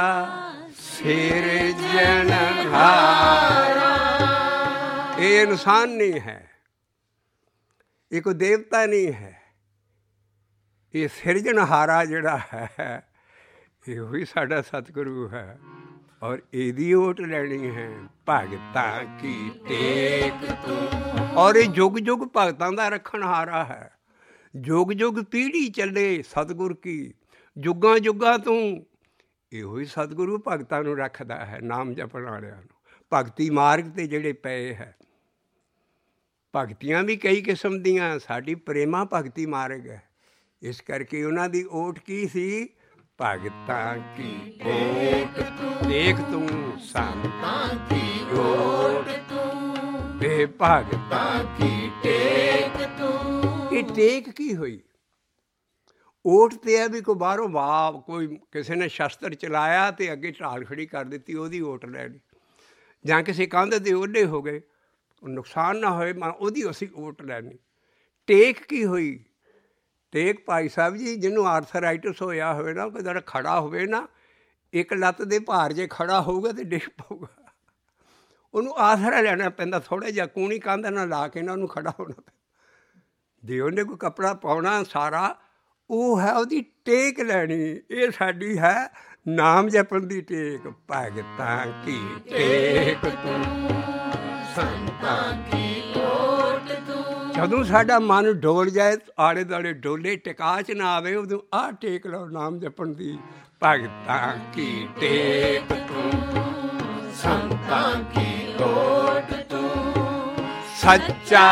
ਸਿਰਜਣਹਾਰਾ। ਇਹ ਇਨਸਾਨ ਨਹੀਂ ਹੈ, ਇਹ ਕੋਈ ਦੇਵਤਾ ਨਹੀਂ ਹੈ, ਇਹ ਸਿਰਜਣਹਾਰਾ ਜਿਹੜਾ ਹੈ ਇਹੋ ਹੀ ਸਾਡਾ ਸਤਿਗੁਰੂ ਹੈ, ਔਰ ਇਹਦੀ ਓਟ ਲੈਣੀ ਹੈ। ਭਗਤਾਂ ਕੀ ਟੇਕ ਤੂੰ, ਔਰ ਇਹ ਜੁਗ ਜੁਗ ਭਗਤਾਂ ਦਾ ਰੱਖਣਹਾਰਾ ਹੈ। ਜੁਗ ਜੁਗ ਪੀੜ੍ਹੀ ਚੱਲੇ ਸਤਿਗੁਰ ਕੀ, ਜੁਗਾਂ ਜੁਗਾਂ ਤੋਂ ਇਹੋ ਹੀ ਸਤਿਗੁਰੂ ਭਗਤਾਂ ਨੂੰ ਰੱਖਦਾ ਹੈ, ਨਾਮ ਜਪਣ ਵਾਲਿਆਂ ਨੂੰ। ਭਗਤੀ ਮਾਰਗ 'ਤੇ ਜਿਹੜੇ ਪਏ ਹੈ, ਭਗਤੀਆਂ ਵੀ ਕਈ ਕਿਸਮ ਦੀਆਂ, ਸਾਡੀ ਪ੍ਰੇਮਾ ਭਗਤੀ ਮਾਰਗ ਹੈ। ਇਸ ਕਰਕੇ ਉਹਨਾਂ ਦੀ ਓਟ ਕੀ ਸੀ? ਭਗਤਾਂ ਕੀ ਓਟ ਟੇਕ ਤੂੰ, ਸੰਤਾਂ ਕੀ ਓਟ ਤੂੰ, ਏ ਭਗਤਾਂ ਕੀ ਟੇਕ ਤੂੰ। ਇਹ ਟੇਕ ਕੀ ਹੋਈ? ਓਟ 'ਤੇ ਹੈ ਵੀ ਕੋਈ ਬਾਹਰੋਂ ਵਾਹ ਕੋਈ ਕਿਸੇ ਨੇ ਸ਼ਸਤਰ ਚਲਾਇਆ ਅਤੇ ਅੱਗੇ ਢਾਲ ਖੜੀ ਕਰ ਦਿੱਤੀ, ਉਹਦੀ ਓਟ ਲੈ ਲਈ, ਜਾਂ ਕਿਸੇ ਕੰਧ 'ਤੇ ਉਹਲੇ ਹੋ ਗਏ, ਨੁਕਸਾਨ ਨਾ ਹੋਏ ਉਹਦੀ ਅਸੀਂ ਓਟ ਲੈਣੀ। ਟੇਕ ਕੀ ਹੋਈ? ਟੇਕ ਭਾਈ ਸਾਹਿਬ ਜੀ ਜਿਹਨੂੰ ਆਰਥਰਾਈਟਸ ਹੋਇਆ ਹੋਵੇ ਨਾ, ਕੋਈ ਜਿਹੜਾ ਖੜਾ ਹੋਵੇ ਨਾ, ਇੱਕ ਲੱਤ ਦੇ ਭਾਰ ਜੇ ਖੜਾ ਹੋਊਗਾ ਤਾਂ ਡਿੱਗ ਪਊਗਾ, ਉਹਨੂੰ ਆਸਰਾ ਲੈਣਾ ਪੈਂਦਾ, ਥੋੜ੍ਹਾ ਜਿਹਾ ਕੂਣੀ ਕੰਧ ਨਾਲ ਲਾ ਕੇ ਨਾ ਉਹਨੂੰ ਖੜਾ ਹੋਣਾ ਪੈਂਦਾ। ਜੇ ਉਹਨੇ ਕੋਈ ਕੱਪੜਾ ਪਾਉਣਾ ਸਾਰਾ, ਉਹ ਹੈ ਉਹਦੀ ਟੇਕ ਲੈਣੀ। ਇਹ ਸਾਡੀ ਹੈ ਨਾਮ ਜਪਣ ਦੀ ਟੇਕ। ਭਗਤਾਂ ਕੀ ਟੇਕ ਤੂੰ, ਸੰਤਾਂ ਕੀ ਓਟ ਤੂੰ। ਜਦੋਂ ਸਾਡਾ ਮਨ ਡੋਲ ਜਾਏ, ਆਲੇ ਦੁਆਲੇ ਡੋਲੇ, ਟਿਕਾ 'ਚ ਨਾ ਆਵੇ, ਉਦੋਂ ਆਹ ਟੇਕ ਲਓ ਨਾਮ ਜਪਣ ਦੀ। ਭਗਤਾਂ ਕੀ ਟੇਕ ਤੂੰ, ਸੰਤਾਂ ਕੀ ਓਟ ਤੂੰ, ਸੱਚਾ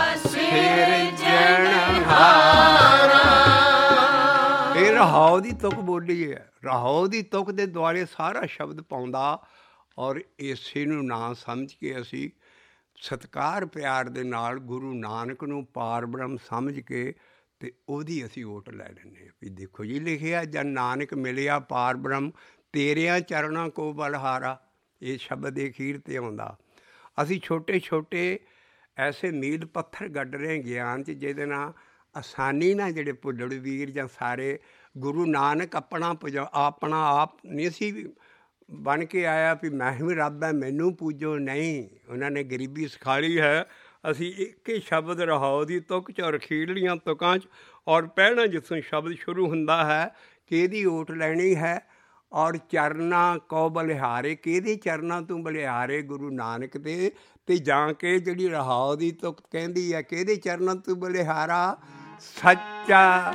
ਸਿਰਜਣਹਾਰਾ। ਇਹ ਰਹਾਉ ਦੀ ਤੁਕ ਬੋਲੀ ਹੈ। ਰਹਾਉ ਦੀ ਤੁਕ ਦੇ ਦੁਆਲੇ ਸਾਰਾ ਸ਼ਬਦ ਪਾਉਂਦਾ, ਔਰ ਇਸੇ ਨੂੰ ਨਾ ਸਮਝ ਕੇ ਅਸੀਂ ਸਤਿਕਾਰ ਪਿਆਰ ਦੇ ਨਾਲ ਗੁਰੂ ਨਾਨਕ ਨੂੰ ਪਾਰ ਬ੍ਰਹਮ ਸਮਝ ਕੇ ਅਤੇ ਉਹਦੀ ਅਸੀਂ ਓਟ ਲੈ ਲੈਂਦੇ ਹਾਂ। ਵੀ ਦੇਖੋ ਜੀ ਲਿਖਿਆ, ਜਨ ਨਾਨਕ ਮਿਲਿਆ ਪਾਰ ਬ੍ਰਹਮ, ਤੇਰਿਆਂ ਚਰਨਾਂ ਕੋ ਬਲਹਾਰਾ। ਇਹ ਸ਼ਬਦ ਦੇ ਅਖੀਰ 'ਤੇ ਆਉਂਦਾ। ਅਸੀਂ ਛੋਟੇ ਛੋਟੇ ਐਸੇ ਮੀਲ ਪੱਥਰ ਗੱਡ ਰਹੇ ਗਿਆਨ 'ਚ, ਜਿਹਦੇ ਨਾਲ ਆਸਾਨੀ ਨਾਲ ਜਿਹੜੇ ਭੁੱਲੜ ਵੀਰ ਜਾਂ ਸਾਰੇ ਗੁਰੂ ਨਾਨਕ ਆਪਣਾ ਆਪ ਨਹੀਂ ਸੀ ਬਣ ਕੇ ਆਇਆ ਵੀ ਮੈਂ ਵੀ ਰੱਬ ਹੈ ਮੈਨੂੰ ਪੂਜੋ, ਨਹੀਂ। ਉਹਨਾਂ ਨੇ ਗਰੀਬੀ ਸਿਖਾਲੀ ਹੈ। ਅਸੀਂ ਇੱਕ ਹੀ ਸ਼ਬਦ ਰਹਾਉ ਦੀ ਤੁਕ 'ਚ ਔਰ ਅਖੀਰਲੀਆਂ ਤੁਕਾਂ 'ਚ, ਔਰ ਪਹਿਲਾਂ ਜਿੱਥੋਂ ਸ਼ਬਦ ਸ਼ੁਰੂ ਹੁੰਦਾ ਹੈ ਕਿ ਇਹਦੀ ਓਟ ਲੈਣੀ ਹੈ। ਔਰ ਚਰਨਾਂ ਕੋ ਬਲਿਹਾਰੇ, ਕਿਹਦੇ ਚਰਨਾਂ ਤੋਂ ਬਲਿਹਾਰੇ? ਗੁਰੂ ਨਾਨਕ ਦੇ। ਅਤੇ ਜਾਂ ਕੇ ਜਿਹੜੀ ਰਹਾਉ ਦੀ ਤੁਕ ਕਹਿੰਦੀ ਹੈ ਕਿਹਦੇ ਚਰਨਾਂ ਤੋਂ ਬਲਿਹਾਰਾ? ਸੱਚਾ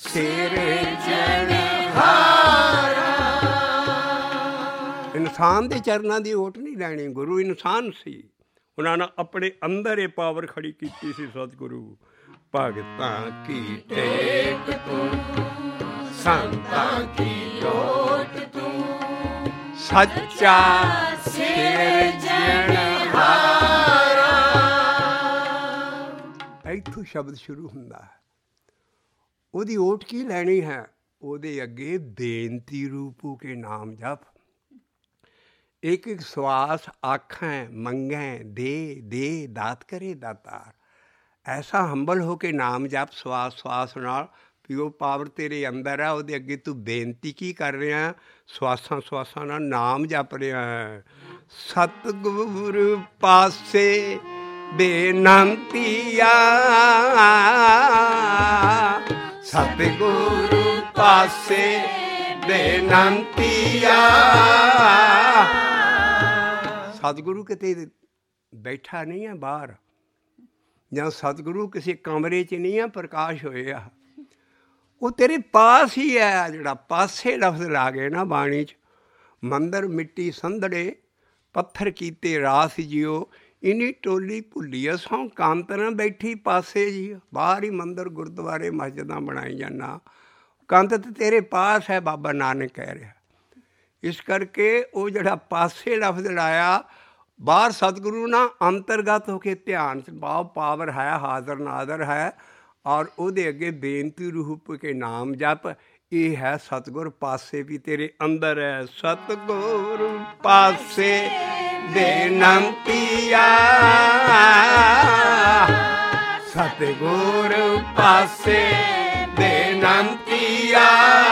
ਸਿਰਜਣਹਾਰਾ। ਇਨਸਾਨ ਦੇ ਚਰਨਾਂ ਦੀ ਓਟ ਨਹੀਂ ਲੈਣੀ। ਗੁਰੂ ਇਨਸਾਨ ਸੀ, ਉਹਨਾਂ ਨੇ ਆਪਣੇ ਅੰਦਰ ਇਹ ਪਾਵਰ ਖੜੀ ਕੀਤੀ ਸੀ। ਸਤਿਗੁਰੂ ਭਗਤਾਂ ਕੀ ਟੇਕ ਤੂੰ, ਸੰਤਾਂ ਕੀ ਓਟ ਤੂੰ, ਸੱਚਾ ਸਿਰਜਣਹਾਰਾ। ਇੱਥੋਂ ਸ਼ਬਦ ਸ਼ੁਰੂ ਹੁੰਦਾ ਹੈ। ਉਹਦੀ ਓਟ ਕੀ ਲੈਣੀ ਹੈ? ਉਹਦੇ ਅੱਗੇ ਬੇਨਤੀ ਰੂਪੂ ਕੇ ਨਾਮ ਜਪ। ਇੱਕ ਇੱਕ ਸਵਾਸ ਆਖਾਂ ਮੰਗੈ ਦੇ ਦੇ ਦਾਤ ਕਰੇ ਦਾਤਾਰ। ਐਸਾ ਹੰਬਲ ਹੋ ਕੇ ਨਾਮ ਜਪ ਸਵਾਸ ਸਵਾਸ ਨਾਲ, ਵੀ ਉਹ ਪਾਵਰ ਤੇਰੇ ਅੰਦਰ ਆ। ਉਹਦੇ ਅੱਗੇ ਤੂੰ ਬੇਨਤੀ ਕੀ ਕਰ ਰਿਹਾ? ਸਵਾਸਾਂ ਸਵਾਸਾਂ ਨਾਲ ਨਾਮ ਜਪ ਰਿਹਾ ਹੈ। ਸਤਿਗੁਰ ਪਾਸੇ ਬੇਨੰਤੀਆ, ਸਤਿਗੁਰ ਪਾਸੇ ਬੇਨੰਤੀਆ। ਸਤਿਗੁਰੂ ਕਿਤੇ ਬੈਠਾ ਨਹੀਂ ਹੈ ਬਾਹਰ, ਜਾਂ ਸਤਿਗੁਰੂ ਕਿਸੇ ਕਮਰੇ 'ਚ ਨਹੀਂ ਆ ਪ੍ਰਕਾਸ਼ ਹੋਇਆ, ਉਹ ਤੇਰੇ ਪਾਸ ਹੀ ਹੈ। ਜਿਹੜਾ ਪਾਸੇ ਲਫ਼ਜ਼ ਲਾ ਗਏ ਨਾ ਬਾਣੀ 'ਚ, ਮੰਦਰ ਮਿੱਟੀ ਸੰਧੜੇ ਪੱਥਰ ਕੀਤੇ ਰਾਸ ਜਿਓ, ਇਨੀ ਟੋਲੀ ਭੁੱਲੀ ਅਸਾਂ ਕਾਂਤਰਾਂ ਬੈਠੀ ਪਾਸੇ ਜੀ। ਬਾਹਰ ਹੀ ਮੰਦਰ ਗੁਰਦੁਆਰੇ ਮਸਜਿਦਾਂ ਬਣਾਈ ਜਾਂਦਾ, ਕੰਤ ਤਾਂ ਤੇਰੇ ਪਾਸ ਹੈ, ਬਾਬਾ ਨਾਨਕ ਕਹਿ ਰਿਹਾ। ਇਸ ਕਰਕੇ ਉਹ ਜਿਹੜਾ ਪਾਸੇ ਲਫ਼ਜ਼ ਲਾਇਆ, ਬਾਹਰ ਸਤਿਗੁਰੂ ਨਾਲ ਅੰਤਰਗਤ ਹੋ ਕੇ ਧਿਆਨ 'ਚ ਬਹੁਤ ਪਾਵਰ ਹੈ, ਹਾਜ਼ਰ ਨਾਜ਼ਰ ਹੈ। ਔਰ ਉਹਦੇ ਅੱਗੇ ਬੇਨਤੀ ਰੂਪ ਕੇ ਨਾਮ ਜਪ। ਇਹ ਹੈ ਸਤਿਗੁਰ ਪਾਸੇ ਵੀ ਤੇਰੇ ਅੰਦਰ ਹੈ। ਸਤਿਗੁਰ ਪਾਸੇ ਬੇਨੰਤੀਆ, ਸਤਿਗੁਰ ਪਾਸੇ ਬੇਨੰਤੀਆ।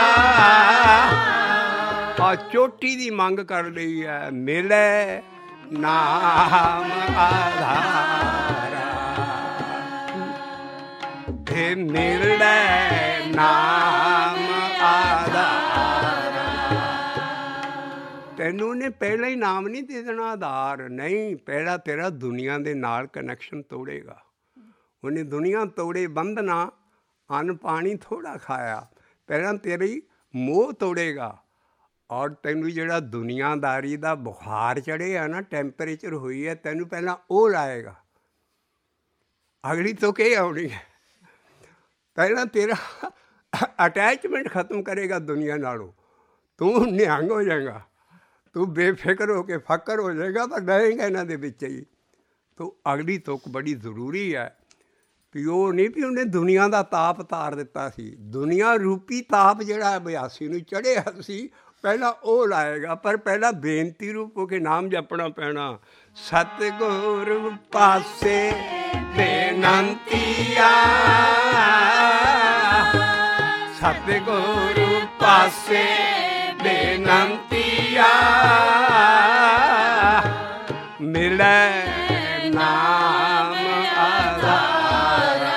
ਆ ਚੋਟੀ ਦੀ ਮੰਗ ਕਰ ਲਈ ਹੈ, ਮਿਲੇ ਨਾਮ ਆਧਾਰਾ, ਤੇ ਮਿਲੇ ਨਾਮ ਆਧਾਰਾ। ਤੈਨੂੰ ਨੇ ਪਹਿਲਾਂ ਹੀ ਨਾਮ ਨਹੀਂ ਦੇ ਦੇਣਾ ਆਧਾਰ, ਨਹੀਂ। ਪਹਿਲਾਂ ਤੇਰਾ ਦੁਨੀਆ ਦੇ ਨਾਲ ਕਨੈਕਸ਼ਨ ਤੋੜੇਗਾ। ਉਹਨੇ ਦੁਨੀਆ ਤੋੜੇ ਬੰਧਨਾ, ਅੰਨ ਪਾਣੀ ਥੋੜ੍ਹਾ ਖਾਇਆ। ਪਹਿਲਾਂ ਤੇਰੀ ਮੋਹ ਤੋੜੇਗਾ। ਔਰ ਤੈਨੂੰ ਜਿਹੜਾ ਦੁਨੀਆਦਾਰੀ ਦਾ ਬੁਖਾਰ ਚੜ੍ਹਿਆ ਨਾ, ਟੈਂਪਰੇਚਰ ਹੋਈ ਹੈ, ਤੈਨੂੰ ਪਹਿਲਾਂ ਉਹ ਲਾਏਗਾ। ਅਗਲੀ ਤੋਂ ਕੀ ਆਉਣੀ ਹੈ? ਪਹਿਲਾਂ ਤੇਰਾ ਅਟੈਚਮੈਂਟ ਖਤਮ ਕਰੇਗਾ ਦੁਨੀਆ ਨਾਲੋਂ। ਤੂੰ ਨਿਹੰਗ ਹੋ ਜਾਏਗਾ, ਤੂੰ ਬੇਫਿਕਰ ਹੋ ਕੇ ਫਕਰ ਹੋ ਜਾਏਗਾ, ਪਰ ਰਹੇਗਾ ਇਹਨਾਂ ਦੇ ਵਿੱਚ ਹੀ। ਤੋ ਅਗਲੀ ਤੁਕ ਬੜੀ ਜ਼ਰੂਰੀ ਹੈ। ਵੀ ਉਹ ਨਹੀਂ ਵੀ ਉਹਨੇ ਦੁਨੀਆ ਦਾ ਤਾਪ ਤਾਰ ਦਿੱਤਾ ਸੀ। ਦੁਨੀਆ ਰੂਪੀ ਤਾਪ ਜਿਹੜਾ ਬਿਆਸੀ ਨੂੰ ਚੜ੍ਹਿਆ ਸੀ, ਪਹਿਲਾਂ ਉਹ ਲਾਏਗਾ। ਪਰ ਪਹਿਲਾਂ ਬੇਨਤੀ ਰੂਪ ਹੋ ਕੇ ਨਾਮ ਜਪਣਾ ਪੈਣਾ। ਸਤਿਗੁਰ ਪਾਸੇ ਬੇਨੰਤੀਆ, ਸਤਿਗੁਰ ਪਾਸੇ ਬੇਨੰਤੀਆ, ਮਿਲੇ ਨਾਮ ਆਧਾਰਾ।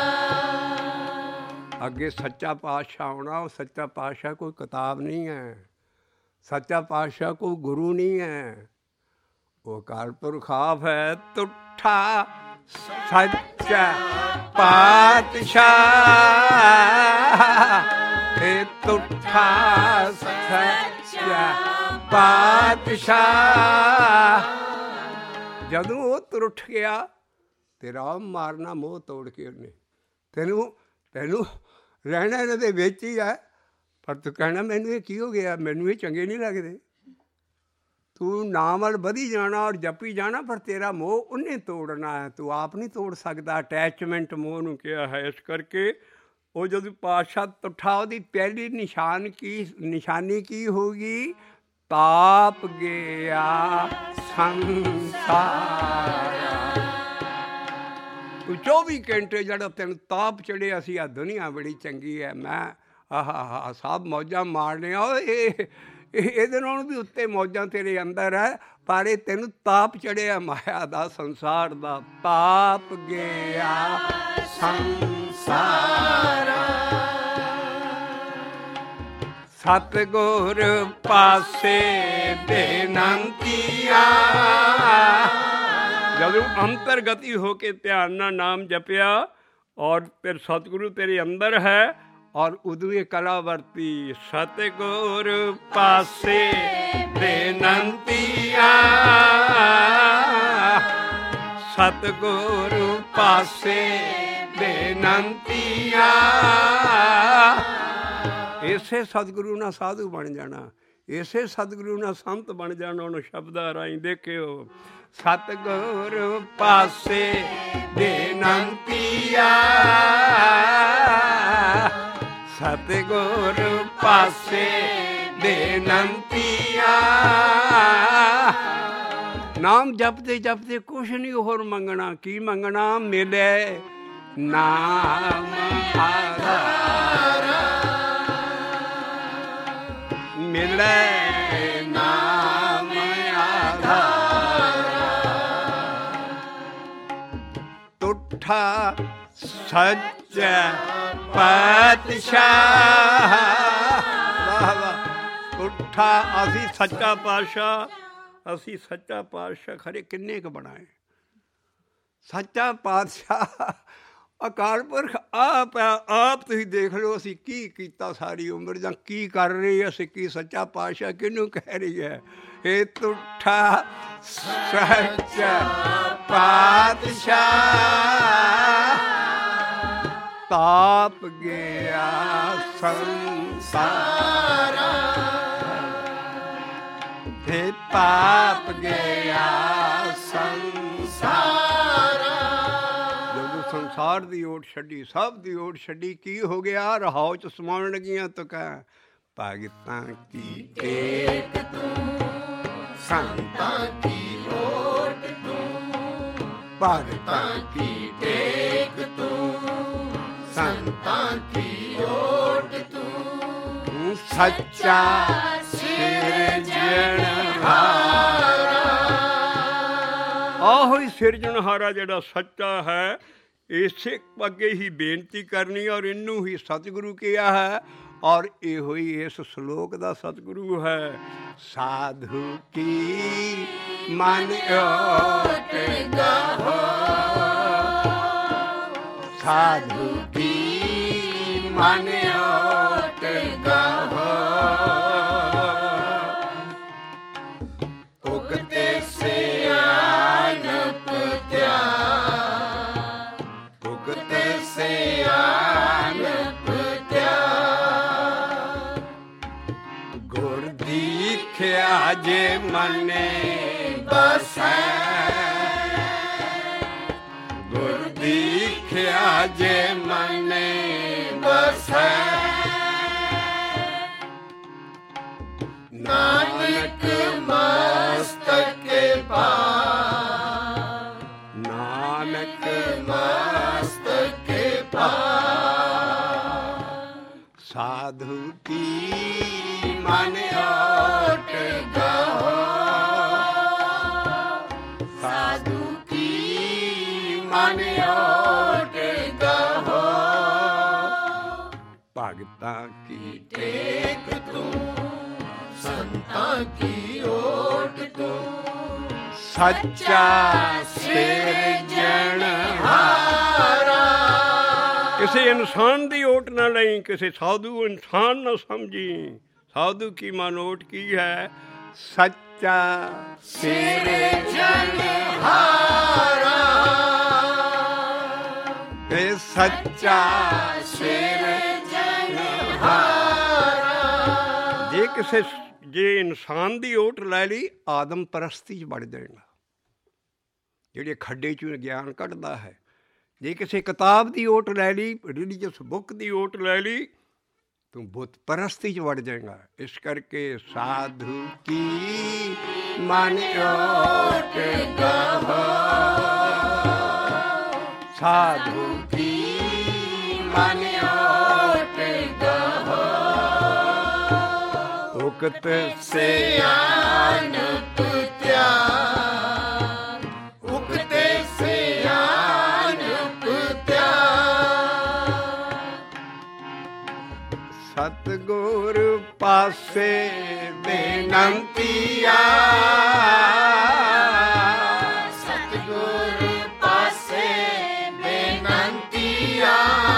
ਅੱਗੇ ਸੱਚਾ ਪਾਤਸ਼ਾਹ ਆਉਣਾ। ਉਹ ਸੱਚਾ ਪਾਤਸ਼ਾਹ ਕੋਈ ਕਿਤਾਬ ਨਹੀਂ ਹੈ, ਸੱਚਾ ਪਾਤਸ਼ਾਹ ਕੋਈ ਗੁਰੂ ਨਹੀਂ ਹੈ। ਉਹ ਅਕਾਲ ਪੁਰਖ ਆਪ ਹੈ। ਤੁਠਾ ਸੱਚਾ ਪਾਤਸ਼ਾਹ, ਇਹ ਤੁਠਾ ਸੱਚਾ ਪਾਤਸ਼ਾਹ। ਜਦੋਂ ਉਹ ਤੁਰ ਉੱਠ ਗਿਆ ਤੇਰਾ ਮਾਰਨਾ ਮੋਹ ਤੋੜ ਕੇ ਉਹਨੇ। ਤੈਨੂੰ ਰਹਿਣਾ ਇਹਨਾਂ ਦੇ ਵਿੱਚ ਹੀ ਹੈ, ਪਰ ਤੂੰ ਕਹਿਣਾ ਮੈਨੂੰ ਇਹ ਕੀ ਹੋ ਗਿਆ, ਮੈਨੂੰ ਇਹ ਚੰਗੇ ਨਹੀਂ ਲੱਗਦੇ। ਤੂੰ ਨਾਮ ਵੱਲ ਵਧੀ ਜਾਣਾ ਔਰ ਜਪੀ ਜਾਣਾ, ਪਰ ਤੇਰਾ ਮੋਹ ਉਹਨੇ ਤੋੜਨਾ ਹੈ, ਤੂੰ ਆਪ ਨਹੀਂ ਤੋੜ ਸਕਦਾ। ਅਟੈਚਮੈਂਟ ਮੋਹ ਨੂੰ ਕਿਹਾ ਹੈ। ਇਸ ਕਰਕੇ ਉਹ ਜਦੋਂ ਪਾਤਸ਼ਾਹ ਤੁਠਾ, ਉਹਦੀ ਪਹਿਲੀ ਨਿਸ਼ਾਨੀ ਕੀ ਹੋਊਗੀ? ਤਾਪ ਗਿਆ ਸੰਸਾਰ। ਤੂੰ 24 ਘੰਟੇ ਜਿਹੜਾ ਤੈਨੂੰ ਤਾਪ ਚੜ੍ਹਿਆ ਸੀ, ਆ ਦੁਨੀਆ ਬੜੀ ਚੰਗੀ ਹੈ, ਮੈਂ ਆਹ ਸਭ ਮੌਜਾਂ ਮਾਰਨੀਆਂ, ਇਹਦੇ ਨਾਲੋਂ ਵੀ ਉੱਤੇ ਮੌਜਾਂ ਤੇਰੇ ਅੰਦਰ ਹੈ, ਪਰ ਇਹ ਤੈਨੂੰ ਤਾਪ ਚੜ੍ਹਿਆ ਮਾਇਆ ਦਾ, ਸੰਸਾਰ ਦਾ। ਤਾਪ ਗਿਆ ਸੰਸਾਰ, ਸਤਿਗੁਰ ਪਾਸੇ ਬੇਨੰਤੀਆ। ਜਦੋਂ ਅੰਤਰਗਤੀ ਹੋ ਕੇ ਧਿਆਨ ਨਾਲ ਨਾਮ ਜਪਿਆ ਔਰ ਫਿਰ ਸਤਿਗੁਰੂ ਤੇਰੇ ਅੰਦਰ ਹੈ, ਔਰ ਉਦੋਂ ਇਹ ਕਲਾ ਵਰਤੀ। ਸਤਿਗੁਰ ਪਾਸੇ ਬੇਨੰਤੀਆ, ਸਤਿਗੁਰ ਪਾਸੇ ਬੇਨੰਤੀਆ। ਇਸੇ ਸਤਿਗੁਰੂ ਨਾਲ ਸਾਧੂ ਬਣ ਜਾਣਾ, ਇਸੇ ਸਤਿਗੁਰੂ ਨਾਲ ਸੰਤ ਬਣ ਜਾਣਾ। ਉਹਨੂੰ ਸ਼ਬਦਾਂ ਰਾਹੀਂ ਦੇਖਿਓ। ਸਤਿਗੁਰ ਪਾਸੇ ਬੇਨੰਤੀਆ, ਸਤਿਗੁਰ ਪਾਸੇ ਬੇਨੰਤੀਆ। ਨਾਮ ਜਪਦੇ ਜਪਦੇ ਕੁਛ ਨਹੀਂ ਹੋਰ ਮੰਗਣਾ। ਕੀ ਮੰਗਣਾ? ਮਿਲੇ ਨਾਮ ਆਧਾਰਾ, ਮਿਲੇ ਨਾਮ ਆਧਾਰਾ। ਤੁਠਾ ਸੱਚਾ ਪਾਤਸ਼ਾਹ, ਵਾਹ ਵਾਹ। ਤੁਠਾ ਅਸੀਂ ਸੱਚਾ ਪਾਤਸ਼ਾਹ, ਅਸੀਂ ਸੱਚਾ ਪਾਤਸ਼ਾਹ ਖਰੇ ਕਿੰਨੇ ਕੁ ਬਣਾਏ। ਸੱਚਾ ਪਾਤਸ਼ਾਹ ਅਕਾਲ ਪੁਰਖ ਆਪ ਹੈ। ਆਪ ਤੁਸੀਂ ਦੇਖ ਲਓ ਅਸੀਂ ਕੀ ਕੀਤਾ ਸਾਰੀ ਉਮਰ, ਜਾਂ ਕੀ ਕਰ ਰਹੀ ਹੈ ਸਿੱਖੀ। ਸੱਚਾ ਪਾਤਸ਼ਾਹ ਕਿਹਨੂੰ ਕਹਿ ਰਹੀ ਹੈ? ਇਹ ਤੁਠਾ ਸੱਚਾ ਪਾਤਸ਼ਾਹ, ਤਾਪ ਗਿਆ ਸੰਸਾਰ, ਤੇ ਤਾਪ ਗਿਆ ਸੰਸਾਰ। ਜਦੋਂ ਸੰਸਾਰ ਦੀ ਓਟ ਛੱਡੀ, ਸਭ ਦੀ ਓਟ ਛੱਡੀ, ਕੀ ਹੋ ਗਿਆ? ਰਹਾਉ ਚ ਸਮਾਉਣ ਲੱਗੀਆਂ। ਤੂੰ ਕਹਿ ਭਗਤਾਂ ਕੀ ਟੇਕ ਤੂੰ, ਸੰਤਾਂ ਕੀ ਓਟ ਤੂੰ, ਭਗਤਾਂ ਕੀ ਟੇਕ ਤੂੰ, ਸੰਤਾਂ ਕੀ ਓਟ ਤੂੰ। ਸੱਚਾ ਸਿਰਜਣਹਾਰਾ, ਆਹੋ ਹੀ ਸਿਰਜਣਹਾਰਾ ਜਿਹੜਾ ਸੱਚਾ ਹੈ। ਇਸੇ ਅੱਗੇ ਹੀ ਬੇਨਤੀ ਕਰਨੀ, ਔਰ ਇਹਨੂੰ ਹੀ ਸਤਿਗੁਰੂ ਕਿਹਾ ਹੈ, ਔਰ ਇਹੋ ਹੀ ਇਸ ਸ਼ਲੋਕ ਦਾ ਸਤਿਗੁਰੂ ਹੈ। ਸਾਧੂ ਕੀ ਮਨ ਓਟ ਗਾਵੋ, ਸਾਧੂ ਕੀ ਮਨ ਓਟ ਗਾਵੋ। ਉਗਤੇ ਸਿਆਣਪ ਧਿਆਨ, ਉਗਤੇ ਸਿਆਣਪ ਧਿਆਨ। ਗੁਰ ਦੀਖਿਆ ਜੇ ਮਨੇ ਬਸੈ, ਗੁਰ ਦੀਖਿਆ ਅਜੇ ਮਨ ਬਸੈ ਨਾਨਕ ਮਸਤਕ ਪਾਰ ਨਾਨਕ ਮਸਤਕ ਪਾਰ ਸਾਧੂ ਕੀ ਮਨ ਓਟ ਗਾਓ ਸਾਧੂ ਕੀ ਮਨ ਓਟ ਗਾਓ ਭਗਤਾਂ ਕੀ ਟੇਕ ਤੂੰ ਸੰਤਾਂ ਕੀ ਓਟ ਤੂੰ ਸੱਚਾ ਸਿਰਜਣਹਾਰਾ ਕਿਸੇ ਇਨਸਾਨ ਦੀ ਓਟ ਨਾ ਲਈ ਕਿਸੇ ਸਾਧੂ ਇਨਸਾਨ ਨਾ ਸਮਝੀ ਸਾਧੂ ਕੀ ਮਨ ਓਟ ਕੀ ਹੈ ਸੱਚਾ ਸਿਰਜਣਹਾਰਾ ਇਹ ਸੱਚਾ ਸਿਰਜਣਹਾਰਾ ਜੇ ਇਨਸਾਨ ਦੀ ਓਟ ਲੈ ਲਈ ਆਦਮ ਪਰਸਤੀ 'ਚ ਵੜ ਜਾਏਗਾ ਜਿਹੜੇ ਖੱਡੇ 'ਚੋਂ ਗਿਆਨ ਕੱਢਦਾ ਹੈ ਜੇ ਕਿਸੇ ਕਿਤਾਬ ਦੀ ਓਟ ਲੈ ਲਈ ਰਿਲੀਜੀਅਸ ਬੁੱਕ ਦੀ ਓਟ ਲੈ ਲਈ ਤੂੰ ਬੁੱਤ ਪਰਸਤੀ 'ਚ ਵੜ ਜਾਏਗਾ ਇਸ ਕਰਕੇ ਸਾਧੂ ਕੀ ਮਨ ਓਟ ਗਾਵੋ ਸਾਧੂ ਕੀ ਮਨ ਓਟ ਗਾਵੋ ਉਕਤ ਸਿਆਣਪ ਧਿਆਨ ਉਕਤੇ ਸਿਆਣਪ ਧਿਆਨ ਸਤਿਗੁਰ ਪਾਸੇ ਬੇਨੰਤੀਆ ਸਤਿਗੁਰ ਪਾਸੇ ਬੇਨੰਤੀਆ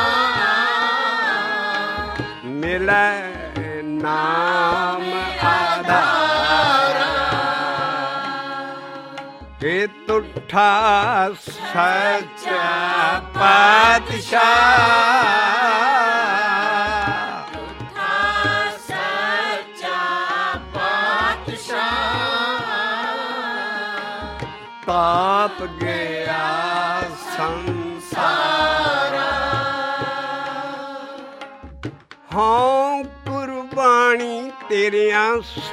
ਮਿਲੈ ਨਾਮ ਆਧਾਰਾ ਕਿ ਤੁਠਾ ਸੱਚਾ ਪਾਤਸ਼ਾਹ ਸੱਚਾ ਪਾਤਸ਼ਾਹ ਤਾਪ ਗਿਆ ਸੰਸਾਰਾ ਹਾਂ ਕੁਰਬਾਨੀ ਤੇਰਿਆਂ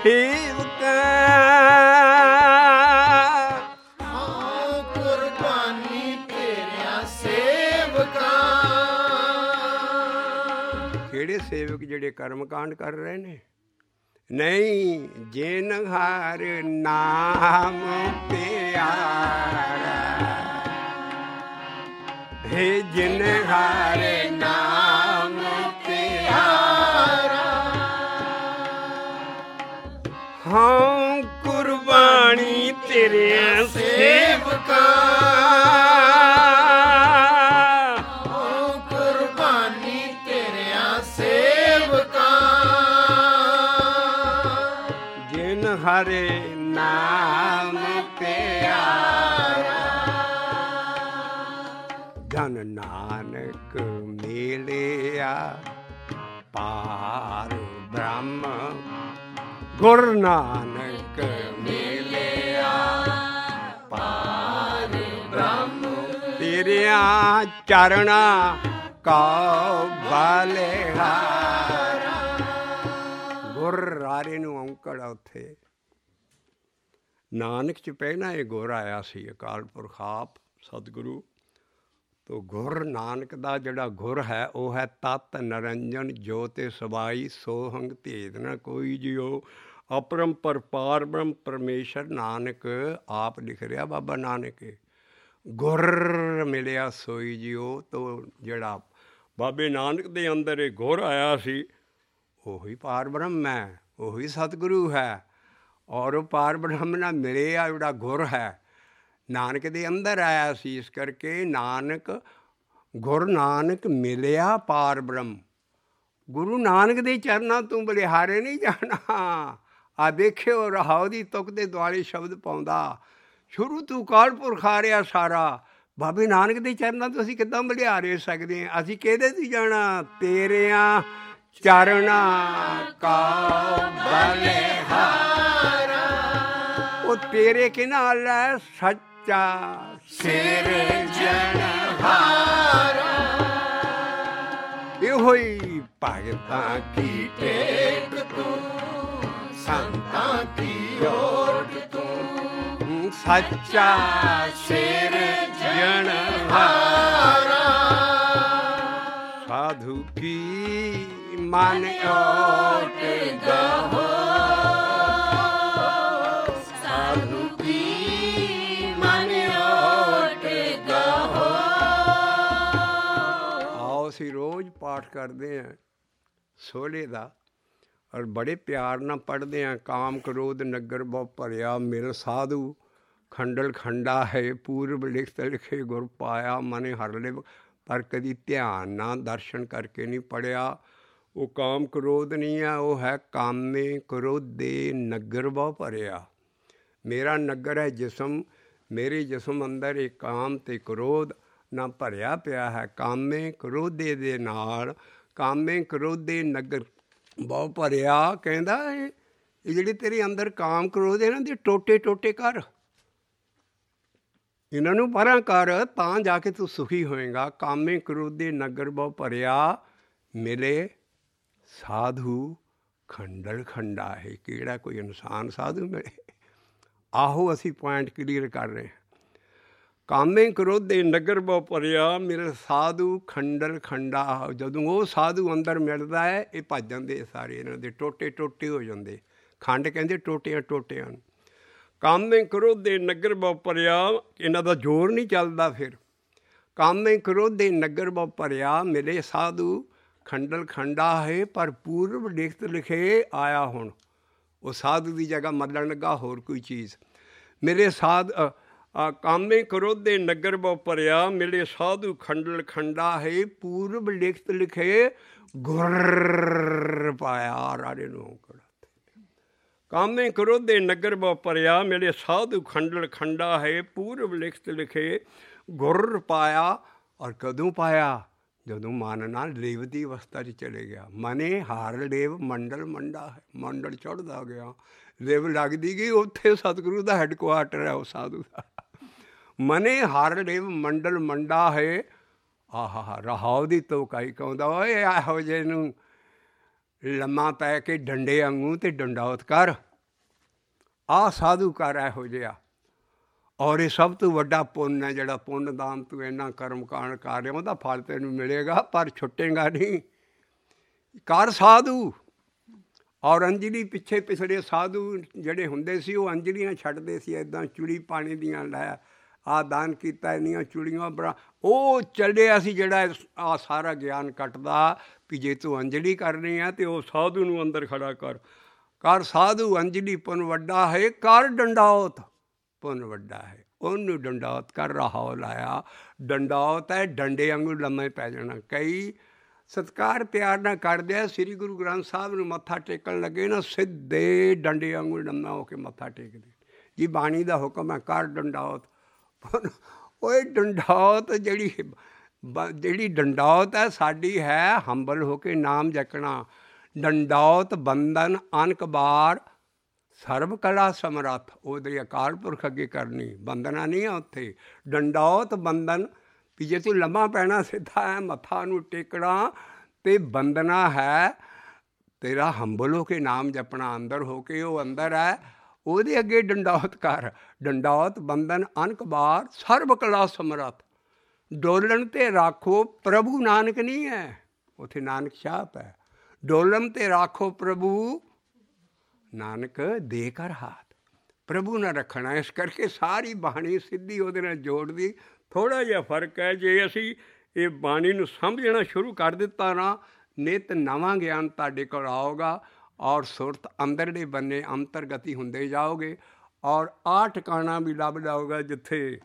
ਸੇਵਕਾਂ ਕੁਰਬਾਨੀ ਤੇਰਿਆਂ ਸੇਵਕਾਂ ਕਿਹੜੇ ਸੇਵਕ ਜਿਹੜੇ ਕਰਮ ਕਾਂਡ ਕਰ ਰਹੇ ਨੇ ਨਹੀਂ ਜਿਨ ਹਰ ਨਾਮ ਪਿਆਰਾ ਹੈ ਜਿਨ ਹਰ ਨਾਮ ਪਿਆਰਾ ਹਾਂ ਕੁਰਬਾਨੀ ਤੇਰਿਆਂ ਸੇਵਕਾਂ ਕੁਰਬਾਨੀ ਤੇਰਿਆਂ ਸੇਵਕਾਂ ਜਿਨ ਹਰੇ ਨਾਮ ਪਿਆਰਾ ਧਨ ਨਾਨਕ ਮਿਲਿਆ ਪਾਰ ਬ੍ਰਹਮ ਗੁਰ ਨਾਨਕ ਮਿਲਿਆ ਪਾਰ ਬ੍ਰਹਮ ਤੇਰਿਆਂ ਚਰਣਾ ਕਉ ਬਲਿਹਾਰਾ ਗੁਰ ਰਾਰੇ ਨੂੰ ਔਂਕੜ ਆ ਉੱਥੇ ਨਾਨਕ ਚ ਪਹਿਲਾਂ ਇਹ ਗੁਰ ਆਇਆ ਸੀ ਅਕਾਲ ਪੁਰਖ ਆਪ ਸਤਿਗੁਰੂ ਤੋ ਗੁਰ ਨਾਨਕ ਦਾ ਜਿਹੜਾ ਗੁਰ ਹੈ ਉਹ ਹੈ ਤਤ ਨਰੰਜਨ ਜੋਤਿ ਸਵਾਈ ਸੋਹੰਗ ਭੇਦ ਨ ਕੋਈ ਜਿਉ ਅਪਰੰਪਰ ਪਾਰ ਬ੍ਰਹਮ ਪਰਮੇਸ਼ਰ ਨਾਨਕ ਆਪ ਲਿਖ ਰਿਹਾ ਬਾਬਾ ਨਾਨਕ ਗੁਰ ਮਿਲਿਆ ਸੋਈ ਜਿਉ ਤੋ ਜਿਹੜਾ ਬਾਬੇ ਨਾਨਕ ਦੇ ਅੰਦਰ ਇਹ ਗੁਰ ਆਇਆ ਸੀ ਉਹੀ ਪਾਰ ਬ੍ਰਹਮ ਹੈ ਉਹੀ ਸਤਿਗੁਰੂ ਹੈ ਔਰ ਉਹ ਪਾਰ ਬ੍ਰਹਮ ਨਾਲ ਮਿਲਿਆ ਜਿਹੜਾ ਗੁਰ ਹੈ ਨਾਨਕ ਦੇ ਅੰਦਰ ਆਇਆ ਸੀ ਇਸ ਕਰਕੇ ਨਾਨਕ ਗੁਰ ਨਾਨਕ ਮਿਲਿਆ ਪਾਰ ਬ੍ਰਹਮ ਗੁਰੂ ਨਾਨਕ ਦੇ ਚਰਨਾਂ ਤੋਂ ਬਲਿਹਾਰੇ ਨਹੀਂ ਜਾਣਾ ਆ ਦੇਖਿਓ ਰਹਾਉ ਦੀ ਤੁਕ ਦੇ ਦੁਆਲੇ ਸ਼ਬਦ ਪਾਉਂਦਾ ਸ਼ੁਰੂ ਤੋਂ ਅਕਾਲ ਪੁਰਖ ਆ ਰਿਹਾ ਸਾਰਾ ਬਾਬੇ ਨਾਨਕ ਦੇ ਚਰਨਾਂ ਤੋਂ ਅਸੀਂ ਕਿੱਦਾਂ ਬਲਿਹਾਰੇ ਸਕਦੇ ਹਾਂ ਅਸੀਂ ਕਿਹਦੇ ਤੋਂ ਜਾਣਾ ਤੇਰਿਆਂ ਚਰਨਾਂ ਕਾ ਬਲਿਹਾਰਾ ਉਹ ਤੇਰੇ ਕੇ ਨਾਲ ਹੈ ਸੱਚਾ ਸੱਚਾ ਸਿਰਜਣਹਾਰਾ ਇਹੋ ਹੀ ਭਗਤਾਂ ਕੀ ਟੇਕ ਤੂੰ ਸੰਤਾਂ ਕੀ ਓਟ ਤੂੰ ਸੱਚਾ ਸਿਰਜਣਹਾਰਾ ਸਾਧੂ ਕੀ ਮਨ ਓਟ ਗਾਹੋ ਸਾਧੂ ਕੀ ਮਨ ਓਟ ਗਾਹੋ। ਆਓ ਅਸੀਂ ਰੋਜ਼ ਪਾਠ ਕਰਦੇ ਹਾਂ ਸੋਹਲੇ ਦਾ ਔਰ ਬੜੇ ਪਿਆਰ ਨਾਲ ਪੜ੍ਹਦੇ ਹਾਂ। ਕਾਮ ਕ੍ਰੋਧ ਨਗਰ ਬਹੁ ਭਰਿਆ ਮਿਲ ਸਾਧੂ ਖੰਡਲ ਖੰਡਾ ਹੈ ਪੂਰਬ ਲਿਖਤ ਲਿਖੇ ਗੁਰ ਪਾਇਆ ਮਨੇ ਹਰ ਲਿਵ। ਪਰ ਕਦੀ ਧਿਆਨ ਨਾਲ ਦਰਸ਼ਨ ਕਰਕੇ ਨਹੀਂ ਪੜ੍ਹਿਆ। ਉਹ ਕਾਮ ਕ੍ਰੋਧ ਨਹੀਂ ਆ, ਉਹ ਹੈ ਕਾਮੇ ਕ੍ਰੋਧੇ ਨਗਰ ਬਹੁ ਭਰਿਆ। ਮੇਰਾ ਨਗਰ ਹੈ ਜਿਸਮ, ਮੇਰੇ ਜਿਸਮ ਅੰਦਰ ਇਹ ਕਾਮ ਅਤੇ ਕ੍ਰੋਧ ਨਾ ਭਰਿਆ ਪਿਆ ਹੈ। ਕਾਮੇ ਕ੍ਰੋਧੇ ਦੇ ਨਾਲ ਕਾਮੇ ਕ੍ਰੋਧੇ ਨਗਰ ਬਹੁ ਭਰਿਆ। ਕਹਿੰਦਾ ਇਹ ਜਿਹੜੇ ਤੇਰੇ ਅੰਦਰ ਕਾਮ ਕ੍ਰੋਧ ਇਹਨਾਂ ਦੇ ਟੋਟੇ ਟੋਟੇ ਕਰ, ਇਹਨਾਂ ਨੂੰ ਪਰਾਂ ਕਰ, ਤਾਂ ਜਾ ਕੇ ਤੂੰ ਸੁਖੀ ਹੋਏਗਾ। ਕਾਮੇ ਕ੍ਰੋਧੇ ਨਗਰ ਬਹੁ ਭਰਿਆ ਮਿਲੇ ਸਾਧੂ ਖੰਡਲ ਖੰਡਾ ਹੈ। ਕਿਹੜਾ ਕੋਈ ਇਨਸਾਨ ਸਾਧੂ ਮਿਲੇ? ਆਹੋ ਅਸੀਂ ਪੁਆਇੰਟ ਕਲੀਅਰ ਕਰ ਰਹੇ ਹਾਂ। ਕਾਮੇ ਕ੍ਰੋਧੇ ਨਗਰ ਬਹੁ ਭਰਿਆ ਮਿਲ ਸਾਧੂ ਖੰਡਲ ਖੰਡਾ। ਜਦੋਂ ਉਹ ਸਾਧੂ ਅੰਦਰ ਮਿਲਦਾ ਹੈ ਇਹ ਭੱਜ ਜਾਂਦੇ ਸਾਰੇ, ਇਹਨਾਂ ਦੇ ਟੋਟੇ ਟੋਟੇ ਹੋ ਜਾਂਦੇ। ਖੰਡ ਕਹਿੰਦੇ ਟੋਟਿਆਂ ਟੋਟਿਆਂ ਨੂੰ। ਕਾਮੇ ਕ੍ਰੋਧੇ ਨਗਰ ਬਹੁ ਭਰਿਆ, ਇਹਨਾਂ ਦਾ ਜ਼ੋਰ ਨਹੀਂ ਚੱਲਦਾ ਫਿਰ। ਕਾਮੇ ਕ੍ਰੋਧੇ ਨਗਰ ਬਹੁ ਭਰਿਆ ਮਿਲੇ ਸਾਧੂ ਖੰਡਲ ਖੰਡਾ ਹੈ ਪਰ ਪੂਰਬ ਲਿਖਤ ਲਿਖੇ ਆਇਆ ਹੁਣ। ਉਹ ਸਾਧੂ ਦੀ ਜਗ੍ਹਾ ਮੱਲਣ ਲੱਗਾ ਹੋਰ ਕੋਈ ਚੀਜ਼। ਮਿਲੇ ਕਾਮੇ ਕ੍ਰੋਧੇ ਨਗਰ ਬਹੁ ਭਰਿਆ ਮਿਲੇ ਸਾਧੂ ਖੰਡਲ ਖੰਡਾ ਹੈ ਪੂਰਬ ਲਿਖਤ ਲਿਖੇ ਗੁਰ ਪਾਇਆ। ਰਾੜੇ ਨੂੰ ਕਾਮੇ ਕ੍ਰੋਧੇ ਨਗਰ ਬਹੁ ਭਰਿਆ ਮਿਲੇ ਸਾਧੂ ਖੰਡਲ ਖੰਡਾ ਹੈ ਪੂਰਬ ਲਿਖਤ ਲਿਖੇ ਗੁਰ ਪਾਇਆ। ਔਰ ਕਦੋਂ ਪਾਇਆ? ਜਦੋਂ ਮਨ ਨਾਲ ਲੇਵ ਦੀ ਅਵਸਥਾ 'ਚ ਚਲੇ ਗਿਆ। ਮਨੇ ਹਾਰ ਲੇਵ ਮੰਡਲ ਮੰਡਾ ਹੈ, ਮੰਡਲ ਚੜ੍ਹਦਾ ਗਿਆ, ਲੇਵ ਲੱਗਦੀ ਗਈ। ਉੱਥੇ ਸਤਿਗੁਰੂ ਦਾ ਹੈਡਕੁਆਰਟਰ ਹੈ ਉਹ ਸਾਧੂ ਦਾ। ਮਨੇ ਹਰ ਲੇਵ ਮੰਡਲ ਮੰਡਾ ਹੈ। ਆਹਾ ਰਹਾਉ ਦੀ ਤੋਕਾਈ ਕਹਿੰਦਾ ਓਏ ਇਹੋ ਜਿਹੇ ਨੂੰ ਲੰਮਾ ਪੈ ਕੇ ਡੰਡੇ ਵਾਂਗੂ ਅਤੇ ਡੰਡੌਤ ਕਰ। ਆਹ ਸਾਧੂ ਕਰ ਇਹੋ ਜਿਹਾ। ਔਰ ਇਹ ਸਭ ਤੋਂ ਵੱਡਾ ਪੁੰਨ ਹੈ ਜਿਹੜਾ ਪੁੰਨ ਦਾਨ ਤੂੰ ਇੰਨਾ ਕਰਮ ਕਾਂਡ ਕਰ ਰਿਹਾ ਉਹਦਾ ਫਲ ਤੈਨੂੰ ਮਿਲੇਗਾ ਪਰ ਛੁੱਟੇਗਾ ਨਹੀਂ। ਕਰ ਸਾਧੂ। ਔਰ ਅੰਜਲੀ ਪਿੱਛੇ ਪਿਛੜੇ ਸਾਧੂ ਜਿਹੜੇ ਹੁੰਦੇ ਸੀ ਉਹ ਅੰਜਲੀਆਂ ਛੱਡਦੇ ਸੀ ਇੱਦਾਂ ਚੂੜੀ ਪਾਣੀ ਦੀਆਂ ਲੈ ਆਹ ਦਾਨ ਕੀਤਾ ਇੰਨੀਆਂ ਚੂੜੀਆਂ ਬੜਾ। ਉਹ ਚੱਲਿਆ ਸੀ ਜਿਹੜਾ ਆਹ ਸਾਰਾ ਗਿਆਨ ਕੱਟਦਾ ਵੀ ਜੇ ਤੂੰ ਅੰਜਲੀ ਕਰਨੀ ਹੈ ਤਾਂ ਉਹ ਸਾਧੂ ਨੂੰ ਅੰਦਰ ਖੜਾ ਕਰ। ਕਰ ਸਾਧੂ ਅੰਜਲੀ ਪੁੰਨ ਵੱਡਾ ਹੈ, ਕਰ ਡੰਡੌਤ ਪੁੰਨ ਵੱਡਾ ਹੈ। ਉਹਨੂੰ ਡੰਡੌਤ ਕਰ। ਰਹਾਉ ਲਾਇਆ ਡੰਡੌਤ ਹੈ, ਡੰਡੇ ਵਾਂਗੂ ਲੰਮੇ ਪੈ ਜਾਣਾ। ਕਈ ਸਤਿਕਾਰ ਪਿਆਰ ਨਾਲ ਕਰਦੇ ਆ। ਸ੍ਰੀ ਗੁਰੂ ਗ੍ਰੰਥ ਸਾਹਿਬ ਨੂੰ ਮੱਥਾ ਟੇਕਣ ਲੱਗੇ ਨਾ ਸਿੱਧੇ ਡੰਡੇ ਵਾਂਗੂ ਲੰਮਾ ਹੋ ਕੇ ਮੱਥਾ ਟੇਕਦੇ ਜੀ। ਬਾਣੀ ਦਾ ਹੁਕਮ ਹੈ ਕਰ ਡੰਡੌਤ। ਓਏ ਡੰਡੌਤ ਜਿਹੜੀ ਡੰਡੌਤ ਹੈ ਸਾਡੀ ਹੈ ਹੰਬਲ ਹੋ ਕੇ ਨਾਮ ਜਪਣਾ। ਡੰਡੌਤ ਬੰਧਨ ਅਨਕ ਬਾਰ ਸਰਬ ਕਲਾ ਸਮਰੱਥ। ਉਹਦੇ ਅਕਾਲ ਪੁਰਖ ਅੱਗੇ ਕਰਨੀ, ਬੰਦਨਾ ਨਹੀਂ ਆ ਉੱਥੇ। ਡੰਡੌਤ ਬੰਧਨ ਵੀ ਜੇ ਤੂੰ ਲੰਮਾ ਪੈਣਾ ਸਿੱਧਾ ਹੈ ਮੱਥਾ ਨੂੰ ਟੇਕਣਾ ਅਤੇ ਬੰਦਨਾ ਹੈ ਤੇਰਾ ਹੰਬਲ ਹੋ ਕੇ ਨਾਮ ਜਪਣਾ। ਅੰਦਰ ਹੋ ਕੇ ਉਹ ਅੰਦਰ ਹੈ ਉਹਦੇ ਅੱਗੇ ਡੰਡੌਤ ਕਰ। ਡੰਡੌਤ ਬੰਧਨ ਅਨਕ ਬਾਰ ਸਰਬ ਕਲਾ ਸਮਰੱਥ। ਡੋਲਣ 'ਤੇ ਰਾਖੋ ਪ੍ਰਭੂ ਨਾਨਕ ਨਹੀਂ ਹੈ ਉੱਥੇ, ਨਾਨਕ ਛਾਪ ਹੈ। ਡੋਲਣ 'ਤੇ ਰਾਖੋ ਪ੍ਰਭੂ ਨਾਨਕ ਦੇ ਕਰ ਹਾਥ। ਪ੍ਰਭੂ ਨਾਲ ਰੱਖਣਾ। ਇਸ ਕਰਕੇ ਸਾਰੀ ਬਾਣੀ ਸਿੱਧੀ ਉਹਦੇ ਨਾਲ ਜੋੜਦੀ। ਥੋੜ੍ਹਾ ਜਿਹਾ ਫਰਕ ਹੈ। ਜੇ ਅਸੀਂ ਇਹ ਬਾਣੀ ਨੂੰ ਸਮਝਣਾ ਸ਼ੁਰੂ ਕਰ ਦਿੱਤਾ ਨਾ ਨਿੱਤ ਨਵਾਂ ਗਿਆਨ ਤੁਹਾਡੇ ਕੋਲ ਆਊਗਾ ਔਰ ਸੁਰਤ ਅੰਦਰਲੇ ਬੰਨੇ ਅੰਤਰਗਤੀ ਹੁੰਦੇ ਜਾਓਗੇ ਔਰ ਆਹ ਟਿਕਾਣਾ ਵੀ ਲੱਭ ਜਾਊਗਾ ਜਿੱਥੇ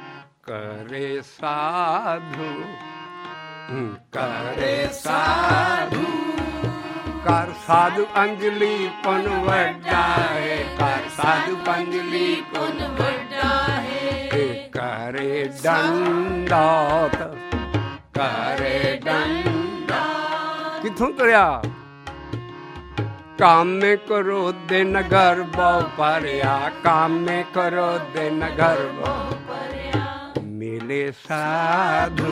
ਕਰੇ ਸਾਧੂ ਕਰੇ ਸਾਧੂ ਕਰ ਸਾਧੂ ਅੰਜਲੀ ਪੁੰਨ ਵੱਡਾ ਹੈ। ਕਰ ਸਾਧੂ ਅੰਜਲੀ ਪੁੰਨ ਵੱਡਾ ਹੈ। ਕਰੇ ਡੰਡੌਤ ਕਰੇ ਡੰਡੌਤ। ਕਿੱਥੋਂ ਤੁਰਿਆ? ਕਾਮੇ ਕ੍ਰੋਧੇ ਨਗਰ ਬਹੁ ਭਰਿਆ। ਕਾਮੇ ਕ੍ਰੋਧੇ ਨਗਰ ਬਹੁ ਮਿਲੇ ਸਾਧੂ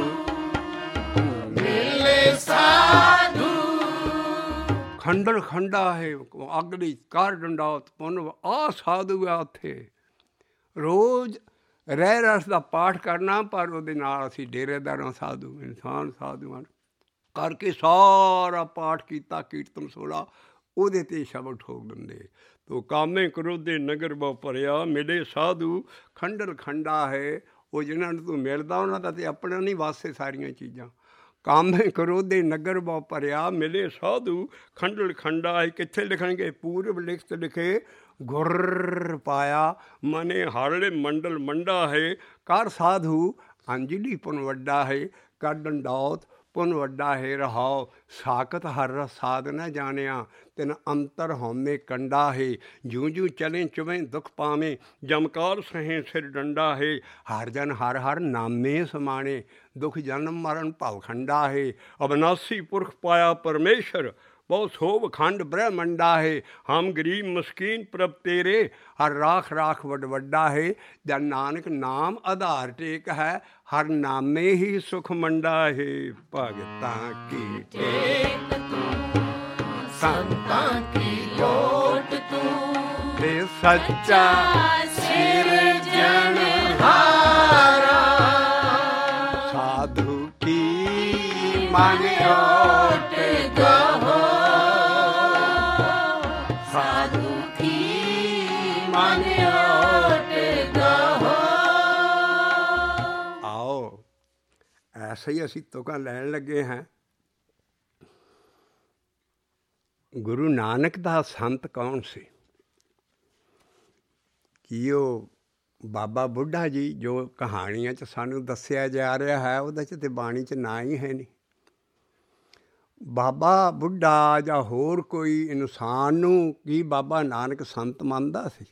ਮਿਲੇ ਸਾਧੂ ਖੰਡਲ ਖੰਡਾ ਹੈ ਅਗਲੀ ਕਰ ਡੰਡਾਉਤ ਪੁੰਨ ਆ ਸਾਧੂ ਆ ਉੱਥੇ ਰੋਜ਼ ਰਹਿ ਰਸ ਦਾ ਪਾਠ ਕਰਨਾ ਪਰ ਉਹਦੇ ਨਾਲ ਅਸੀਂ ਡੇਰੇਦਾਰਾਂ ਸਾਧੂ ਇਨਸਾਨ ਸਾਧੂਆਂ ਕਰਕੇ ਸਾਰਾ ਪਾਠ ਕੀਤਾ ਕੀਰਤਨ ਸੋਲਾ ਉਹਦੇ 'ਤੇ ਸ਼ਬਦ ਠੋਕ ਦਿੰਦੇ ਤੋ ਕਾਮੇ ਕ੍ਰੋਧੇ ਨਗਰ ਬਹੁ ਭਰਿਆ ਮਿਲੇ ਸਾਧੂ ਖੰਡਲ ਖੰਡਾ ਹੈ ਉਹ ਜਿਹਨਾਂ ਨੂੰ ਤੂੰ ਮਿਲਦਾ ਉਹਨਾਂ ਦਾ ਤਾਂ ਆਪਣਾ ਨਹੀਂ ਵਾਸੇ ਸਾਰੀਆਂ ਚੀਜ਼ਾਂ ਕਾਮੇ ਕ੍ਰੋਧੇ ਨਗਰ ਬਹੁ ਭਰਿਆ ਮਿਲੇ ਸਾਧੂ ਖੰਡਲ ਖੰਡਾ ਹੈ ਕਿੱਥੇ ਲਿਖਣਗੇ ਪੂਰਬ ਲਿਖਤ ਲਿਖੇ ਗੁਰ ਪਾਇਆ ਮਨੇ ਹਰਲੇ ਮੰਡਲ ਮੰਡਾ ਹੈ ਕਰ ਸਾਧੂ ਅੰਜਲੀ ਪੁਨ ਵੱਡਾ ਹੈ ਕਰ ਡੰਡੌਤ ਪੁਨ ਵੱਡਾ ਹੈ ਰਹਾਓ ਸਾਕਤ ਹਰ ਰਸ ਸਾਧ ਨ ਜਾਣਿਆ ਤਿਨ ਅੰਤਰ ਹਉਮੈ ਕੰਡਾ ਹੈ ਜੂੰ ਜੂੰ ਚਲੇ ਚੁਵੇਂ ਦੁਖ ਪਾਵੇਂ ਜਮਕਾਰ ਸਹੇ ਸਿਰ ਡੰਡਾ ਹੈ ਹਰ ਜਨ ਹਰ ਹਰ ਨਾਮੇ ਸਮਾਣੇ ਦੁਖ ਜਨਮ ਮਰਨ ਭਵ ਖੰਡਾ ਹੈ ਅਬਨਾਸੀ ਪੁਰਖ ਪਾਇਆ ਪਰਮੇਸ਼ਰ ਬਹੁਤ ਸੋਭ ਖੰਡ ਬ੍ਰਹਮੰਡਾ ਹੈ ਹਮ ਗਰੀਬ ਮਸਕੀਨ ਪ੍ਰਭ ਤੇਰੇ ਹਰ ਰਾਖ ਰਾਖ ਵੱਡ ਵੱਡਾ ਹੈ ਜਨ ਨਾਨਕ ਨਾਮ ਆਧਾਰ ਟੇਕ ਹੈ ਹਰ ਨਾਮੇ ਹੀ ਸੁਖ ਮੰਡਾ ਹੈ ਭਗਤਾਂ ਕੀ ਟੇਕ ਤੂੰ ਸੰਤਾਂ ਕੀ ਲੋਟ ਤੂੰ ਤੇ ਸੱਚਾ ਸਿਰਜਣਹਾਰਾ ਸਾਧੂ ਕੀ ਮਨ ਓਟ ਗਹੋ ਸਾਧੂ ਕੀ ਮਨ ਓਟ ਗਹੋ ਆਓ ਐਸੇ ਹੀ ਅਸੀਂ ਤੁਕਾਂ ਲੈਣ ਲੱਗੇ ਹਾਂ ਗੁਰੂ ਨਾਨਕ ਦਾ ਸੰਤ ਕੌਣ ਸੀ ਕੀ ਉਹ ਬਾਬਾ ਬੁੱਢਾ ਜੀ ਜੋ ਕਹਾਣੀਆਂ 'ਚ ਸਾਨੂੰ ਦੱਸਿਆ ਜਾ ਰਿਹਾ ਹੈ ਉਹਦੇ 'ਚ ਤਾਂ ਬਾਣੀ 'ਚ ਨਾਂ ਹੀ ਹੈ ਨਹੀਂ ਬਾਬਾ ਬੁੱਢਾ ਜਾਂ ਹੋਰ ਕੋਈ ਇਨਸਾਨ ਨੂੰ ਕੀ ਬਾਬਾ ਨਾਨਕ ਸੰਤ ਮੰਨਦਾ ਸੀ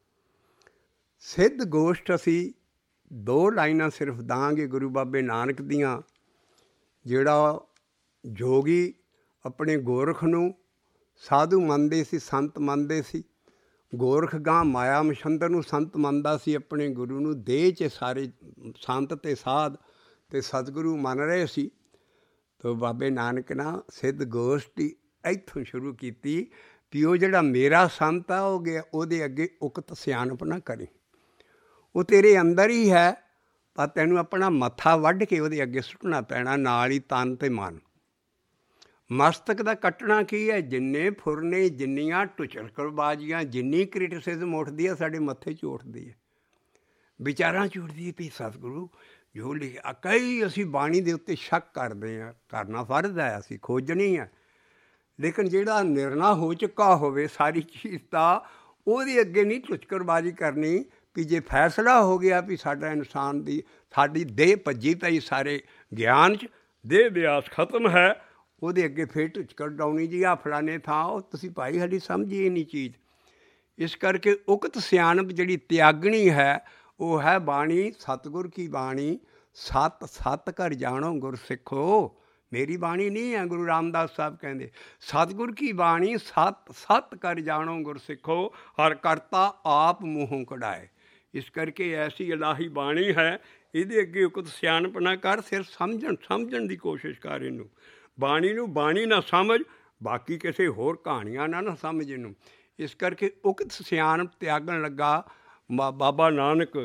ਸਿੱਧ ਗੋਸ਼ਟ ਅਸੀਂ 2 ਲਾਈਨਾਂ ਸਿਰਫ ਦਾਂਗੇ ਗੁਰੂ ਬਾਬੇ ਨਾਨਕ ਦੀਆਂ ਜਿਹੜਾ ਜੋਗੀ ਆਪਣੇ ਗੋਰਖ ਨੂੰ ਸਾਧੂ ਮੰਨਦੇ ਸੀ ਸੰਤ ਮੰਨਦੇ ਸੀ ਗੋਰਖ ਗਾਂ ਮਾਇਆ ਮਛੰਦਰ ਨੂੰ ਸੰਤ ਮੰਨਦਾ ਸੀ ਆਪਣੇ ਗੁਰੂ ਨੂੰ ਦੇਹ 'ਚ ਸਾਰੇ ਸੰਤ ਅਤੇ ਸਾਧ ਅਤੇ ਸਤਿਗੁਰੂ ਮੰਨ ਰਹੇ ਸੀ ਤੋ ਬਾਬੇ ਨਾਨਕ ਨਾਲ ਸਿੱਧ ਗੋਸ਼ਟੀ ਇੱਥੋਂ ਸ਼ੁਰੂ ਕੀਤੀ ਵੀ ਉਹ ਜਿਹੜਾ ਮੇਰਾ ਸੰਤ ਆ ਹੋ ਗਿਆ ਉਹਦੇ ਅੱਗੇ ਉਕਤ ਸਿਆਣਪ ਨਾ ਕਰੀ ਉਹ ਤੇਰੇ ਅੰਦਰ ਹੀ ਹੈ ਪਰ ਤੈਨੂੰ ਆਪਣਾ ਮੱਥਾ ਵੱਢ ਕੇ ਉਹਦੇ ਅੱਗੇ ਸੁੱਟਣਾ ਪੈਣਾ ਨਾਲ ਹੀ ਤਨ ਅਤੇ ਮਨ ਮਸਤਕ ਦਾ ਕੱਟਣਾ ਕੀ ਹੈ ਜਿੰਨੇ ਫੁਰਨੇ ਜਿੰਨੀਆਂ ਟੁਚਰਕਲਬਾਜ਼ੀਆਂ ਜਿੰਨੀ ਕ੍ਰਿਟਿਸਿਜ਼ਮ ਉੱਠਦੀ ਹੈ ਸਾਡੇ ਮੱਥੇ 'ਚ ਉੱਠਦੀ ਹੈ ਵਿਚਾਰਾਂ 'ਚ ਉੱਠਦੀ ਹੈ ਵੀ ਸਤਿਗੁਰੂ ਜੋ ਲਿਖਿਆ ਕਈ ਅਸੀਂ ਬਾਣੀ ਦੇ ਉੱਤੇ ਸ਼ੱਕ ਕਰਦੇ ਹਾਂ ਕਰਨਾ ਫਰਜ਼ ਹੈ ਅਸੀਂ ਖੋਜਣੀ ਹੈ ਲੇਕਿਨ ਜਿਹੜਾ ਨਿਰਣਾ ਹੋ ਚੁੱਕਾ ਹੋਵੇ ਸਾਰੀ ਚੀਜ਼ ਦਾ ਉਹਦੇ ਅੱਗੇ ਨਹੀਂ ਟੁਚਕਰਬਾਜ਼ੀ ਕਰਨੀ ਵੀ ਜੇ ਫੈਸਲਾ ਹੋ ਗਿਆ ਵੀ ਸਾਡਾ ਇਨਸਾਨ ਦੀ ਸਾਡੀ ਦੇਹ ਭੱਜੀ ਪਈ ਸਾਰੇ ਗਿਆਨ 'ਚ ਦੇਹ ਵਿਆਸ ਖਤਮ ਹੈ ਉਹਦੇ ਅੱਗੇ ਫਿਰ ਟੁਚਕਰ ਡਾਉਣੀ ਜੀ ਆ ਫਲਾਣੇ ਥਾਂ ਉਹ ਤੁਸੀਂ ਭਾਈ ਸਾਡੀ ਸਮਝੀ ਨਹੀਂ ਚੀਜ਼ ਇਸ ਕਰਕੇ ਉਕਤ ਸਿਆਣਪ ਜਿਹੜੀ ਤਿਆਗਣੀ ਹੈ ਉਹ ਹੈ ਬਾਣੀ ਸਤਿਗੁਰ ਕੀ ਬਾਣੀ ਸਤ ਸਤ ਕਰ ਜਾਣੋ ਗੁਰ ਸਿੱਖੋ ਮੇਰੀ ਬਾਣੀ ਨਹੀਂ ਹੈ ਗੁਰੂ ਰਾਮਦਾਸ ਸਾਹਿਬ ਕਹਿੰਦੇ ਸਤਿਗੁਰ ਕੀ ਬਾਣੀ ਸਤ ਸਤ ਕਰ ਜਾਣੋ ਗੁਰ ਸਿੱਖੋ ਹਰ ਕਰਤਾ ਆਪ ਮੂੰਹੋਂ ਕਢਾਏ ਇਸ ਕਰਕੇ ਐਸੀ ਇਲਾਹੀ ਬਾਣੀ ਹੈ ਇਹਦੇ ਅੱਗੇ ਉਕਤ ਸਿਆਣਪ ਨਾ ਕਰ ਸਿਰਫ ਸਮਝਣ ਦੀ ਕੋਸ਼ਿਸ਼ ਕਰ ਇਹਨੂੰ ਬਾਣੀ ਨੂੰ ਬਾਣੀ ਨਾ ਸਮਝ ਬਾਕੀ ਕਿਸੇ ਹੋਰ ਕਹਾਣੀਆਂ ਨਾ ਸਮਝ ਇਹਨੂੰ ਇਸ ਕਰਕੇ ਉਕਤ ਸਿਆਣਪ ਤਿਆਗਣ ਲੱਗਾ ਬਾਬਾ ਨਾਨਕ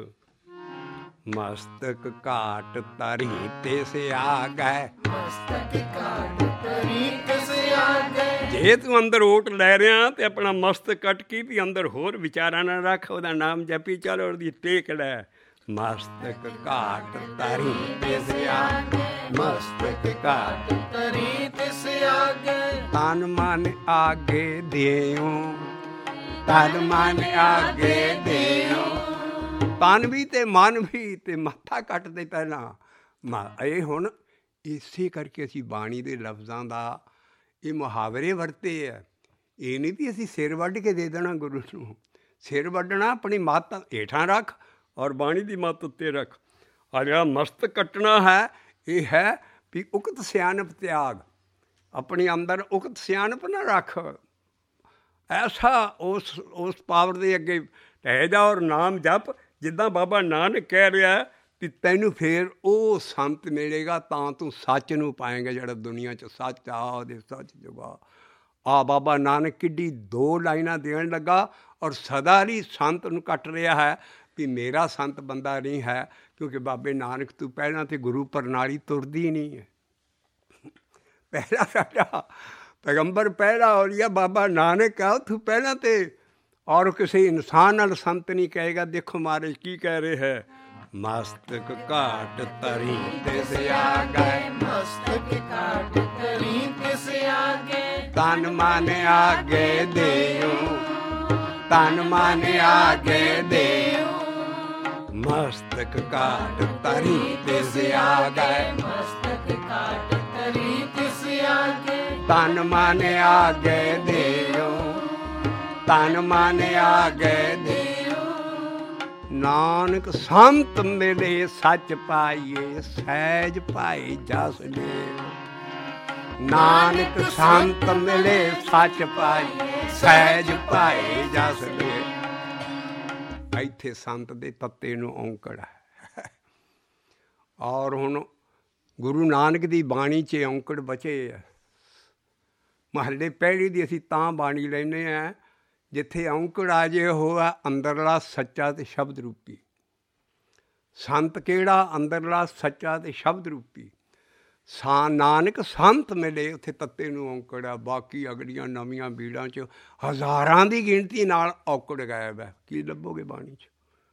ਮਸਤਕ ਘਾਟ ਤਰੀ ਤੇ ਸਿਆ ਗਏ ਮਸਤਕ ਘਾਟ ਤਰੀ ਤੇ ਸਿਆ ਗਏ ਜੇ ਤੂੰ ਅੰਦਰ ਓਟ ਲੈ ਰਿਹਾ ਤੇ ਆਪਣਾ ਮਸਤਕ ਕੱਟ ਕੇ ਵੀ ਅੰਦਰ ਹੋਰ ਵਿਚਾਰਾਂ ਨਾ ਰੱਖ ਉਹਦਾ ਨਾਮ ਜਪੀ ਚੱਲ ਉਹਦੀ ਟੇਕ ਲੈ ਮਸਤਕ ਘਾਟ ਤਰੀ ਤੇ ਸਿਆ ਮਸਤਕ ਘਾਟ ਤਰੀ ਤੇ ਸਿਆ ਗਏ ਤਨ ਮਨ ਆਗੇ ਦਿਓ ਤਨ ਮਨ ਆਗੇ ਦਿਓ ਤਨ ਵੀ ਤੇ ਮਨ ਵੀ ਤੇ ਮੱਥਾ ਕੱਟਦੇ ਪਹਿਲਾਂ ਇਹ ਹੁਣ ਇਸੇ ਕਰਕੇ ਅਸੀਂ ਬਾਣੀ ਦੇ ਲਫ਼ਜ਼ਾਂ ਦਾ ਇਹ ਮੁਹਾਵਰੇ ਵਰਤੇ ਹੈ ਇਹ ਨਹੀਂ ਵੀ ਅਸੀਂ ਸਿਰ ਵੱਢ ਕੇ ਦੇ ਦੇਣਾ ਗੁਰੂ ਨੂੰ ਸਿਰ ਵੱਢਣਾ ਆਪਣੀ ਮੱਤ ਹੇਠਾਂ ਰੱਖ ਔਰ ਬਾਣੀ ਦੀ ਮੱਤ ਉੱਤੇ ਰੱਖ ਆ ਜਿਹੜਾ ਮਸਤਕ ਕੱਟਣਾ ਹੈ ਇਹ ਹੈ ਵੀ ਉਕਤ ਸਿਆਣਪ ਤਿਆਗ ਆਪਣੀ ਅੰਦਰ ਉਕਤ ਸਿਆਣਪ ਨਾ ਰੱਖ ਐਸਾ ਉਸ ਪਾਵਰ ਦੇ ਅੱਗੇ ਢਹਿ ਜਾ ਔਰ ਨਾਮ ਜਪ ਜਿੱਦਾਂ ਬਾਬਾ ਨਾਨਕ ਕਹਿ ਰਿਹਾ ਵੀ ਤੈਨੂੰ ਫਿਰ ਉਹ ਸੰਤ ਮਿਲੇਗਾ ਤਾਂ ਤੂੰ ਸੱਚ ਨੂੰ ਪਾਏਂਗਾ, ਜਿਹੜਾ ਦੁਨੀਆ 'ਚ ਸੱਚ ਆ ਉਹਦੇ ਸੱਚ ਜੁਗਾ। ਆ ਬਾਬਾ ਨਾਨਕ ਕਿੱਡੀ 2 ਲਾਈਨਾਂ ਦੇਣ ਲੱਗਾ ਔਰ ਸਦਾ ਲਈ ਸੰਤ ਨੂੰ ਕੱਟ ਰਿਹਾ ਹੈ ਵੀ ਮੇਰਾ ਸੰਤ ਬੰਦਾ ਨਹੀਂ ਹੈ, ਕਿਉਂਕਿ ਬਾਬੇ ਨਾਨਕ ਤੋਂ ਪਹਿਲਾਂ ਤਾਂ ਗੁਰੂ ਪ੍ਰਣਾਲੀ ਤੁਰਦੀ ਨਹੀਂ ਹੈ। ਪਹਿਲਾ ਸਾਡਾ ਪੈਗੰਬਰ ਪਹਿਲਾ ਔਲੀਆ ਬਾਬਾ ਨਾਨਕ ਆ, ਉੱਥੋਂ ਪਹਿਲਾਂ ਤੇ ਔਰ ਕਿਸੇ ਇਨਸਾਨ ਨਾਲ ਸੰਤ ਨਹੀਂ ਕਹੇਗਾ। ਦੇਖੋ ਮਹਾਰਾਜ ਕੀ ਕਹਿ ਰਹੇ ਹੈ, ਮਸਤਕ ਘਾਟ ਤਰੀ ਤਿਸ ਆਗੇ, ਮਸਤਕ ਘਾਟ ਤਰੀ ਤਿਸ ਆਗੇ, ਤਨ ਮਨ ਆਗੇ ਦੇਉ, ਤਨ ਮਨ ਆਗੇ ਦੇਉ, ਮਸਤਕ ਘਾਟ ਤਰੀ ਤਿਸ ਆਗੇ, ਮਸਤਕ ਘਾਟ ਤਰੀ ਤਿਸ ਆਗੇ, ਤਨ ਮਨ ਆਗੇ ਦੇਉ, ਤਨ ਮਨ ਆਗੇ ਦੇਉ। ਨਾਨਕ ਸੰਤ ਮਿਲੇ ਸੱਚ ਪਾਈਏ, ਸਹਿਜ ਭਾਈ ਜਸ ਲੈ। ਨਾਨਕ ਸੰਤ ਮਿਲੇ ਸੱਚ ਪਾਈਏ, ਸਹਿਜ ਭਾਈ ਜਸ ਲੈ। ਇੱਥੇ ਸੰਤ ਦੇ ਤੱਤੇ ਨੂੰ ਔਂਕੜ ਹੈ। ਔਰ ਹੁਣ ਗੁਰੂ ਨਾਨਕ ਦੀ ਬਾਣੀ 'ਚ ਔਂਕੜ ਬਚੇ ਆ। ਮਹੱਲੇ ਪਹਿਲੀ ਦੀ ਅਸੀਂ ਤਾਂ ਬਾਣੀ ਲੈਂਦੇ ਹਾਂ ਜਿੱਥੇ ਔਂਕੜ ਆ ਜੇ ਉਹ ਆ ਅੰਦਰਲਾ ਸੱਚਾ ਅਤੇ ਸ਼ਬਦ ਰੂਪੀ। ਸੰਤ ਕਿਹੜਾ? ਅੰਦਰਲਾ ਸੱਚਾ ਅਤੇ ਸ਼ਬਦ ਰੂਪੀ। ਨਾਨਕ ਸੰਤ ਮਿਲੇ, ਉੱਥੇ ਤੱਤੇ ਨੂੰ ਔਂਕੜ ਆ। ਬਾਕੀ ਅਗਲੀਆਂ ਨਵੀਆਂ ਬੀੜਾਂ 'ਚ ਹਜ਼ਾਰਾਂ ਦੀ ਗਿਣਤੀ ਨਾਲ ਔਕੜ ਗਾਇਬ ਹੈ। ਕੀ ਲੱਭੋਗੇ ਬਾਣੀ 'ਚ?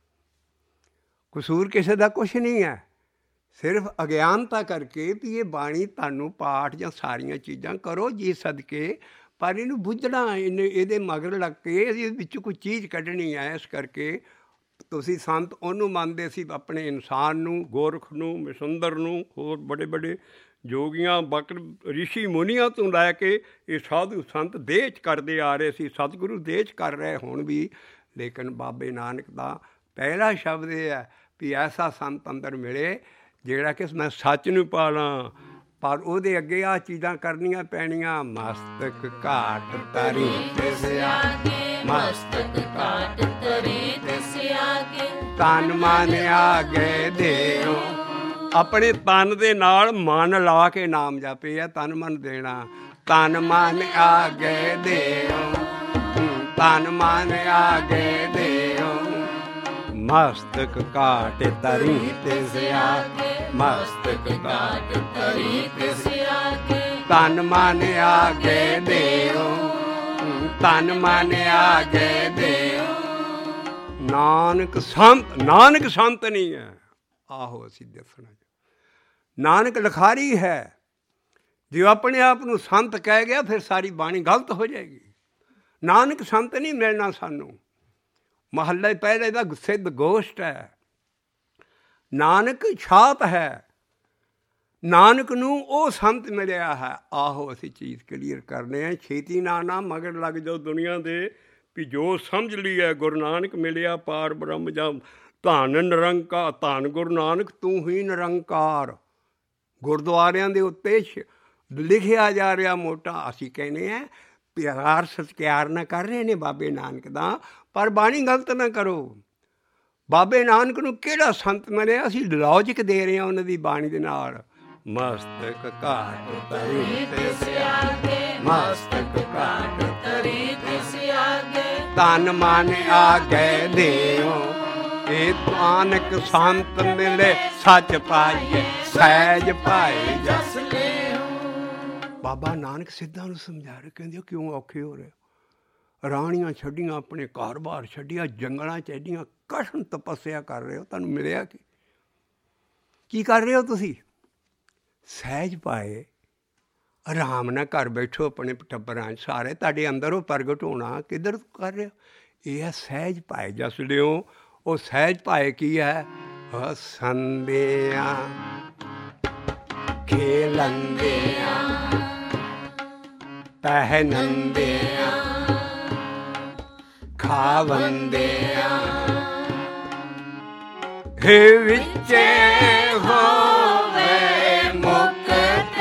ਕਸੂਰ ਕਿਸੇ ਦਾ ਕੁਛ ਨਹੀਂ ਹੈ, ਸਿਰਫ ਅਗਿਆਨਤਾ ਕਰਕੇ ਵੀ ਇਹ ਬਾਣੀ ਤੁਹਾਨੂੰ ਪਾਠ ਜਾਂ ਸਾਰੀਆਂ ਚੀਜ਼ਾਂ ਕਰੋ ਜੀ ਸਦਕੇ, ਪਰ ਇਹਨੂੰ ਬੁੱਝਣਾ, ਇਹਦੇ ਮਗਰ ਲੱਗ ਕੇ ਇਹਦੇ ਵਿੱਚ ਕੋਈ ਚੀਜ਼ ਕੱਢਣੀ ਹੈ। ਇਸ ਕਰਕੇ ਤੁਸੀਂ ਸੰਤ ਉਹਨੂੰ ਮੰਨਦੇ ਸੀ ਆਪਣੇ ਇਨਸਾਨ ਨੂੰ, ਗੋਰਖ ਨੂੰ, ਮਸੁੰਦਰ ਨੂੰ, ਹੋਰ ਬੜੇ ਬੜੇ ਜੋਗੀਆਂ ਬਕਰ ਰਿਸ਼ੀ ਮੁਨੀਆਂ ਤੋਂ ਲੈ ਕੇ ਇਹ ਸਾਧੂ ਸੰਤ ਦੇਹ 'ਚ ਕਰਦੇ ਆ ਰਹੇ ਸੀ, ਸਤਿਗੁਰੂ ਦੇਹ 'ਚ ਕਰ ਰਹੇ ਹੁਣ ਵੀ। ਲੇਕਿਨ ਬਾਬੇ ਨਾਨਕ ਦਾ ਪਹਿਲਾ ਸ਼ਬਦ ਇਹ ਹੈ ਵੀ ਐਸਾ ਸੰਤ ਅੰਦਰ ਮਿਲੇ ਜਿਹੜਾ ਕਿ ਮੈਂ ਸੱਚ ਨੂੰ ਪਾਲਾਂ, ਪਰ ਉਹਦੇ ਅੱਗੇ ਆਹ ਚੀਜ਼ਾਂ ਕਰਨੀਆਂ ਪੈਣੀਆਂ। ਮਸਤਕ ਘਾਟ ਤਰੀ ਤਿਸ ਆਗੇ, ਮਸਤਕ ਘਾਟ ਤਰੀ ਤਿਸ ਆਗੇ, ਤਨ ਮਨ ਆਗੇ ਦੇਉ। ਆਪਣੇ ਤਨ ਦੇ ਨਾਲ ਮਨ ਲਾ ਕੇ ਨਾਮ ਜਪੇ ਆ, ਤਨ ਮਨ ਦੇਣਾ। ਤਨ ਮਨ ਆਗੇ ਦੇਉ, ਤਨ ਮਨ ਆਗੇ ਦੇਉ, ਮਸਤਕ ਘਾਟ ਤਰੀ ਤਿਸ ਆਗੇ, ਮਸਤਕ ਘਾਟ ਤਰੀ ਤਿਸ ਆਗੇ, ਤਨ ਮਨ ਆਗੇ ਦੇਉ, ਤਨ ਮਨ ਆਗੇ ਦੇਉ। ਨਾਨਕ ਸੰਤ, ਨਾਨਕ ਸੰਤ ਨਹੀਂ ਹੈ। ਆਹੋ ਅਸੀਂ ਦੱਸਣਾ, ਨਾਨਕ ਲਿਖਾਰੀ ਹੈ। ਜੇ ਆਪਣੇ ਆਪ ਨੂੰ ਸੰਤ ਕਹਿ ਗਿਆ ਫਿਰ ਸਾਰੀ ਬਾਣੀ ਗਲਤ ਹੋ ਜਾਏਗੀ। ਨਾਨਕ ਸੰਤ ਨਹੀਂ ਮਿਲਣਾ ਸਾਨੂੰ। ਮਹੱਲੇ ਪਹਿਲੇ ਦਾ ਸਿੱਧ ਗੋਸ਼ਟ ਹੈ। ਨਾਨਕ ਛਾਪ ਹੈ, ਨਾਨਕ ਨੂੰ ਉਹ ਸੰਤ ਮਿਲਿਆ ਹੈ। ਆਹੋ ਅਸੀਂ ਚੀਜ਼ ਕਲੀਅਰ ਕਰਨੇ ਆ। ਛੇਤੀ ਨਾ ਮਗਰ ਲੱਗ ਜਾਓ ਦੁਨੀਆ ਦੇ ਵੀ ਜੋ ਸਮਝ ਲਈ ਹੈ ਗੁਰੂ ਨਾਨਕ ਮਿਲਿਆ ਪਾਰ ਬ੍ਰਹਮ ਜਾਂ ਧੰਨ ਨਿਰੰਕਾਰ, ਧੰਨ ਗੁਰੂ ਨਾਨਕ ਤੂੰ ਹੀ ਨਿਰੰਕਾਰ। ਗੁਰਦੁਆਰਿਆਂ ਦੇ ਉੱਤੇ ਲਿਖਿਆ ਜਾ ਰਿਹਾ ਮੋਟਾ। ਅਸੀਂ ਕਹਿੰਦੇ ਹਾਂ ਪਿਆਰ ਸਤਿਕਾਰ ਨਾ ਕਰ ਰਹੇ ਨੇ ਬਾਬੇ ਨਾਨਕ ਦਾ, ਪਰ ਬਾਣੀ ਗਲਤ ਨਾ ਕਰੋ। ਬਾਬੇ ਨਾਨਕ ਨੂੰ ਕਿਹੜਾ ਸੰਤ ਮਿਲਿਆ? ਅਸੀਂ ਲੌਜਿਕ ਦੇ ਰਹੇ ਹਾਂ ਉਹਨਾਂ ਦੀ ਬਾਣੀ ਦੇ ਨਾਲ। ਮਸਤਕ ਘਾਟ ਤਰੀ ਤਿਸ ਆਗੇ, ਮਸਤਕ ਘਾਟ ਤਰੀ ਤਿਸ ਆਗੇ, ਤਨ ਮਨ ਆਗੇ ਦੇਉ। ਇਹ ਨਾਨਕ ਸੰਤ ਮਿਲੇ ਸੱਚ ਪਾਈਏ, ਸਹਿਜ ਭਾਈ ਜਸ ਲੈ। ਬਾਬਾ ਨਾਨਕ ਸਿੱਧਾਂ ਨੂੰ ਸਮਝਾ ਰਹੇ, ਕਹਿੰਦੇ ਕਿਉਂ ਔਖੇ ਹੋ ਰਹੇ? ਰਾਣੀਆਂ ਛੱਡੀਆਂ, ਆਪਣੇ ਘਰ-ਬਾਰ ਛੱਡੀਆਂ, ਜੰਗਲਾਂ 'ਚ ਐਡੀਆਂ ਕਠਿਨ ਤਪੱਸਿਆ ਕਰ ਰਹੇ ਹੋ, ਤੁਹਾਨੂੰ ਮਿਲਿਆ ਕੀ ਕਰ ਰਹੇ ਹੋ ਤੁਸੀਂ? ਸਹਿਜ ਪਾਏ, ਆਰਾਮ ਨਾਲ ਘਰ ਬੈਠੋ ਆਪਣੇ ਟੱਬਰਾਂ 'ਚ, ਸਾਰੇ ਤੁਹਾਡੇ ਅੰਦਰ ਉਹ ਪ੍ਰਗਟ ਹੋਣਾ। ਕਿੱਧਰ ਕਰ ਰਹੇ ਹੋ? ਇਹ ਹੈ ਸਹਿਜ ਪਾਏ ਜਸ ਲਿਓ। ਉਹ ਸਹਿਜ ਪਾਏ ਕੀ ਹੈ? ਹੱਸੰਦਿਆਂ ਖੇਲੰਦਿਆਂ ਪਹਿਨੰਦਿਆਂ ਖਾਵੰਦਿਆਂ ਹੇ ਵਿੱਚੇ ਹੋਵੇ ਮੁਕਤ।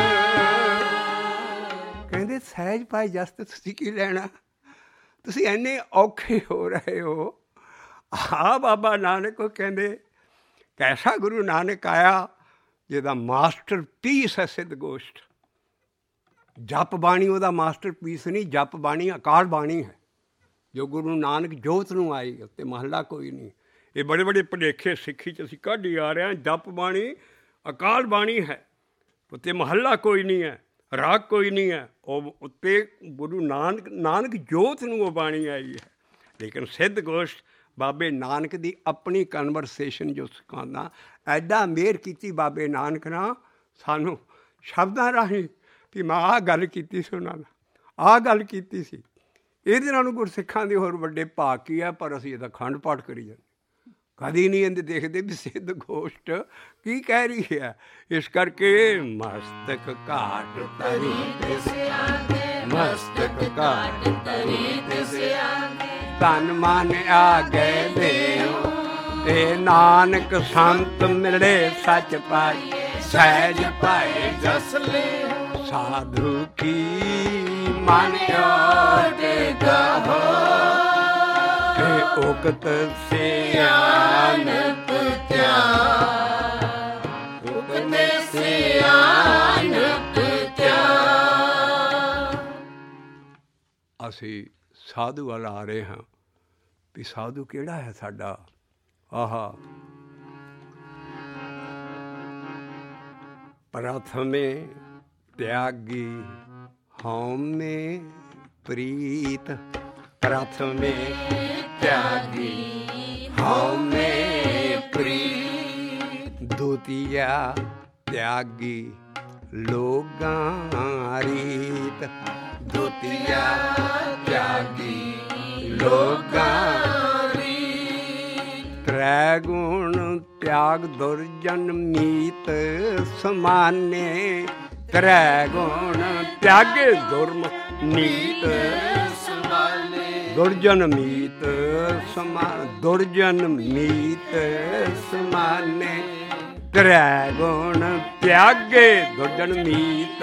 ਕਹਿੰਦੇ ਸਹਿਜ ਪਾਏ ਜਸ ਤੇ ਤੁਸੀਂ ਕੀ ਲੈਣਾ? ਤੁਸੀਂ ਇੰਨੇ ਔਖੇ ਹੋ ਰਹੇ ਹੋ। ਬਾਬਾ ਨਾਨਕ ਕਹਿੰਦੇ ਕੈਸਾ ਗੁਰੂ ਨਾਨਕ ਆਇਆ ਜਿਹਦਾ ਮਾਸਟਰ ਪੀਸ ਹੈ ਸਿੱਧ ਗੋਸ਼ਟ। ਜਪ ਬਾਣੀ ਉਹਦਾ ਮਾਸਟਰ ਪੀਸ ਨਹੀਂ, ਜਪ ਬਾਣੀ ਅਕਾਲ ਬਾਣੀ ਹੈ ਜੋ ਗੁਰੂ ਨਾਨਕ ਜੋਤ ਨੂੰ ਆਈ, ਉੱਤੇ ਮਹੱਲਾ ਕੋਈ ਨਹੀਂ। ਇਹ ਬੜੇ ਬੜੇ ਭੁਲੇਖੇ ਸਿੱਖੀ 'ਚ ਅਸੀਂ ਕੱਢ ਹੀ ਆ ਰਹੇ ਹਾਂ। ਜਪ ਬਾਣੀ ਅਕਾਲ ਬਾਣੀ ਹੈ, ਉੱਤੇ ਮਹੱਲਾ ਕੋਈ ਨਹੀਂ ਹੈ, ਰਾਗ ਕੋਈ ਨਹੀਂ ਹੈ। ਉਹ ਉੱਤੇ ਗੁਰੂ ਨਾਨਕ ਜੋਤ ਨੂੰ ਉਹ ਬਾਣੀ ਆਈ ਹੈ। ਲੇਕਿਨ ਸਿੱਧ ਗੋਸ਼ਟ ਬਾਬੇ ਨਾਨਕ ਦੀ ਆਪਣੀ ਕਨਵਰਸੇਸ਼ਨ ਜੋ ਸਿਖਾਉਂਦਾ, ਐਡਾ ਮਿਹਰ ਕੀਤੀ ਬਾਬੇ ਨਾਨਕ ਨਾਲ ਸਾਨੂੰ ਸ਼ਬਦਾਂ ਰਾਹੀਂ ਵੀ ਮੈਂ ਆਹ ਗੱਲ ਕੀਤੀ ਸੀ ਉਹਨਾਂ ਨਾਲ, ਆਹ ਗੱਲ ਕੀਤੀ ਸੀ। ਇਹਦੇ ਨਾਲੋਂ ਗੁਰਸਿੱਖਾਂ ਦੇ ਹੋਰ ਵੱਡੇ ਭਾਗ ਕੀ ਹੈ? ਪਰ ਅਸੀਂ ਇਹਦਾ ਖੰਡ ਪਾਠ ਕਰੀ ਜਾਂਦੇ, ਕਦੀ ਨਹੀਂ ਇਹਦੇ ਦੇਖਦੇ ਵੀ ਸਿੱਧ ਗੋਸ਼ਟ ਕੀ ਕਹਿ ਰਹੀ ਹੈ। ਇਸ ਕਰਕੇ ਮਸਤਕ ਘਾਟ ਤਰੀ ਤੇ ਸਿਆਣੇ, ਮਸਤਕ ਘਾਟ ਤਰੀ ਤੇ ਸਿਆਣੇ, ਤਨ ਮਨ ਆਗੇ ਦੇਉ ਤੇ ਨਾਨਕ ਸੰਤ ਮਿਲੇ ਸੱਚ ਪਾਈਏ, ਸਹਿਜ ਪਾਏ ਜਸ ਲੈ ਸਾਧੂ ਕੀ ਮਨ ਓਟ ਗਹੋ, ਤੇ ਉਕਤ ਸਿਆਣਪ ਧਿਆਨ, ਉਕਤ ਸਿਆਣਪ ਧਿਆਨ। ਅਸੀਂ ਸਾਧੂ ਵੱਲ ਆ ਰਹੇ ਹਾਂ ਵੀ ਸਾਧੂ ਕਿਹੜਾ ਹੈ ਸਾਡਾ। ਆਹਾ ਪ੍ਰਥਮੇ ਤਿਆਗੀ ਹਉਮੈ ਪ੍ਰੀਤ, ਪ੍ਰਥਮੇ ਤਿਆਗੀ ਹਉਮੈ ਪ੍ਰੀਤ, ਦੁਤੀਆ ਤਿਆਗੀ ਲੋਗਾਂ ਰੀਤ, ਦੁਤੀਆ ਤਿਆਗੀ ਲੋਗਾਂ ਰੀਤ, ਤ੍ਰੈ ਗੁਣ ਤਿਆਗ ਦੁਰਜਨ ਮੀਤ ਸਮਾਨੇ, ਤ੍ਰੈ ਗੁਣ ਤਿਆਗੇ ਦੁਰਮ ਨੀਤ ਸਮਾਨੇ, ਦੁਰਜਨ ਮੀਤ ਦੁਰਜਨ ਮੀਤ ਸਮਾਨੇ, ਤ੍ਰੈ ਗੁਣ ਤਿਆਗੇ ਦੁਰਜਨ ਮੀਤ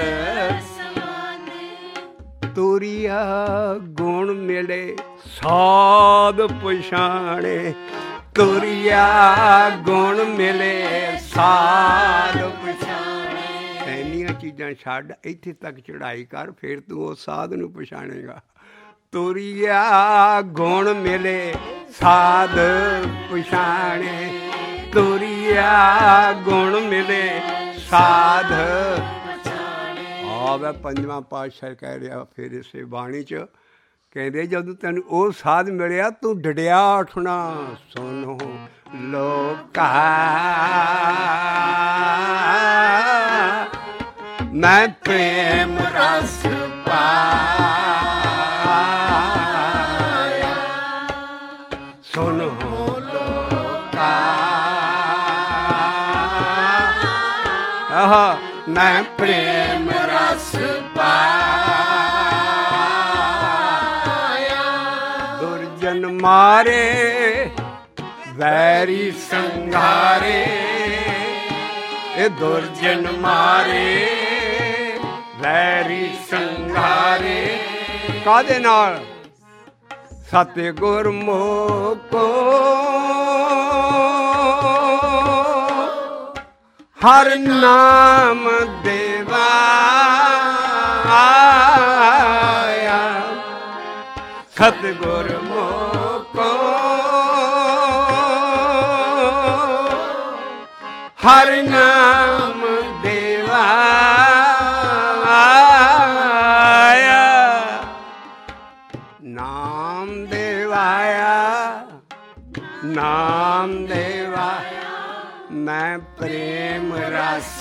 ਸਮਾਨੇ, ਤੁਰਿਆ ਗੁਣ ਮਿਲੇ ਸਾਧ ਪਛਾਣੇ, ਤੁਰਿਆ ਗੁਣ ਮਿਲੇ ਸਾਧ ਪਛਾਣੇ। ਇੰਨੀਆਂ ਚੀਜ਼ਾਂ ਛੱਡ ਇੱਥੇ ਤੱਕ ਚੜ੍ਹਾਈ ਕਰ, ਫਿਰ ਤੂੰ ਉਹ ਸਾਧ ਨੂੰ ਪਛਾਣੇਗਾ। ਤੁਰਿਆ ਗੁਣ ਮਿਲੇ ਸਾਧ ਪਛਾਣੇ, ਤੁਰਿਆ ਗੁਣ ਮਿਲੇ ਸਾਧ ਪਛਾਣੇ। ਆਹ ਪੰਜਵਾਂ ਪਾਤਸ਼ਾਹ ਕਹਿ ਰਿਹਾ ਫਿਰ ਇਸੇ ਬਾਣੀ 'ਚ, ਕਹਿੰਦੇ ਜਦੋਂ ਤੈਨੂੰ ਉਹ ਸਾਧ ਮਿਲਿਆ ਤੂੰ ਡੜਿਆ ਉੱਠਣਾ। ਸੁਣੋ ਲੋਕਾ ਮੈਂ ਪ੍ਰੇਮ ਰਸ ਪਾਇਆ, ਸੁਣੋ ਲੋਕਾ ਆਹਾ ਮੈਂ ਪ੍ਰੇਮ ਰਸ ਪਾਇਆ, ਦੁਰਜਨ ਮਾਰੇ ਵੈਰੀ ਸੰਘਾਰੇ, ਇਹ ਦੁਰਜਨ ਮਾਰੇ ਵੈਰੀ ਸੰਘਾਰੇ। ਕਾਹਦੇ ਨਾਲ? ਸਤਿ ਗੁਰ ਮੋਕੋ ਹਰ ਨਾਮ ਦੇਵਾ ਆਇਆ, ਸਤਿ ਗੁਰ ਮੋਕੋ ਹਰ ਨਾਮ ਦੇਵਾ ਆਇਆ, ਨਾਮ ਦੇਵਾਇਆ, ਨਾਮ ਦੇਵਾਇਆ, ਮੈਂ ਪ੍ਰੇਮ ਰਸ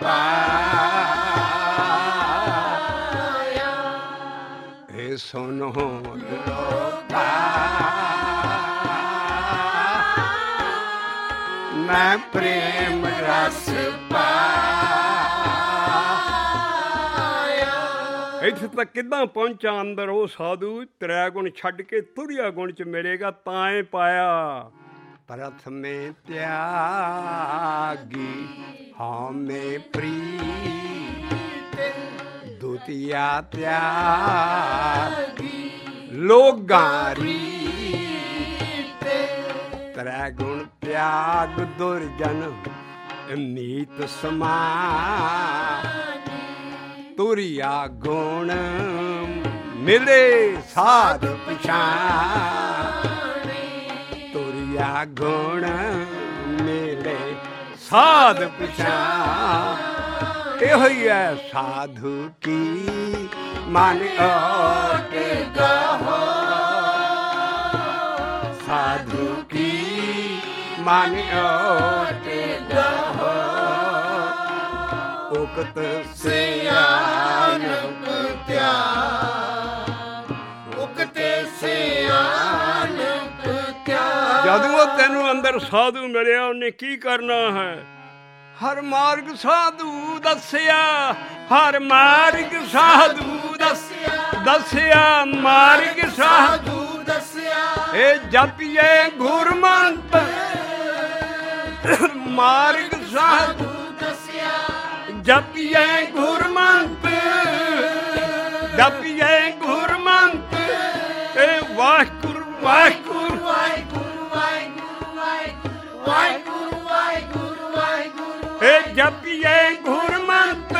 ਪਾਇਆ। ਇਹ ਸੁਣੋ ਲੋਕਾ ਮੈਂ ਪ੍ਰੇਮ ਰਸ ਪਾਇਆ। ਇੱਥੇ ਤੱਕ ਕਿੱਦਾਂ ਪਹੁੰਚਾ ਅੰਦਰ ਉਹ ਸਾਧੂ? ਤ੍ਰੈ ਗੁਣ ਛੱਡ ਕੇ ਤੁਰਿਆ ਗੁਣ 'ਚ ਮਿਲੇਗਾ ਤਾਂ ਇਹ ਪਾਇਆ। ਪ੍ਰਥਮੇ ਤਿਆਗੀ ਹਉਮੈ ਪ੍ਰੀਤ, ਦੁਤੀਆ ਤਿਆਗੀ ਲੋਗਾਂ ਰੀਤ, ਤ੍ਰੈ ਗੁਣ ਤਿਆਗ ਦੁਰਜਨ ਨੀਤ ਸਮਾਨ। ਤੁਰਿਆ ਗੁਣ ਮਿਲੇ ਸਾਧ ਪਛਾਣ। ਤੁਰਿਆ ਗੁਣ ਮਿਲੇ ਸਾਧ ਪਛਾਣ। ਇਹੋ ਹੀ ਹੈ ਸਾਧੂ ਕੀ ਮਨ ਓਟ ਗਾਹੋ। ਸਾਧੂ ਕੀ ਮਨ ਓਟ ਗਾਹੋ। ਉਕਤ ਸਿਆਣਪ ਧਿਆਨ। ਉਕਤੇ ਸਿਆਣਪ ਧਿਆਨ। ਜਦੋਂ ਤੈਨੂੰ ਅੰਦਰ ਸਾਧੂ ਮਿਲਿਆ ਉਹਨੇ ਕੀ ਕਰਨਾ ਹੈ? ਹਰ ਮਾਰਗ ਸਾਧੂ ਦੱਸਿਆ। ਹਰ ਮਾਰਗ ਸਾਧੂ ਦੱਸਿਆ। ਦੱਸਿਆ ਮਾਰਗ ਸਾਧੂ ਦੱਸਿਆ। ਇਹ ਜਪੀਏ ਗੁਰਮੰਤ ਮਾਰਗ ਸਾਧੂ ਦੱਸਿਆ। ਜਪੀਏ ਗੁਰਮੰਤ। ਜਪੀਏ ਗੁਰਮੰਤ। ਇਹ ਵਾਹਿਗੁਰੂ ਵਾਹਿਗੁਰੂ ਵਾਹਿਗੁਰੂ ਵਾਹਿਗੁਰੂ ਵਾਹਿਗੁਰੂ ਵਾਹਿਗੁਰੂ ਵਾਹਿਗੁਰੂ। ਇਹ ਜਪੀਏ ਗੁਰਮੰਤ।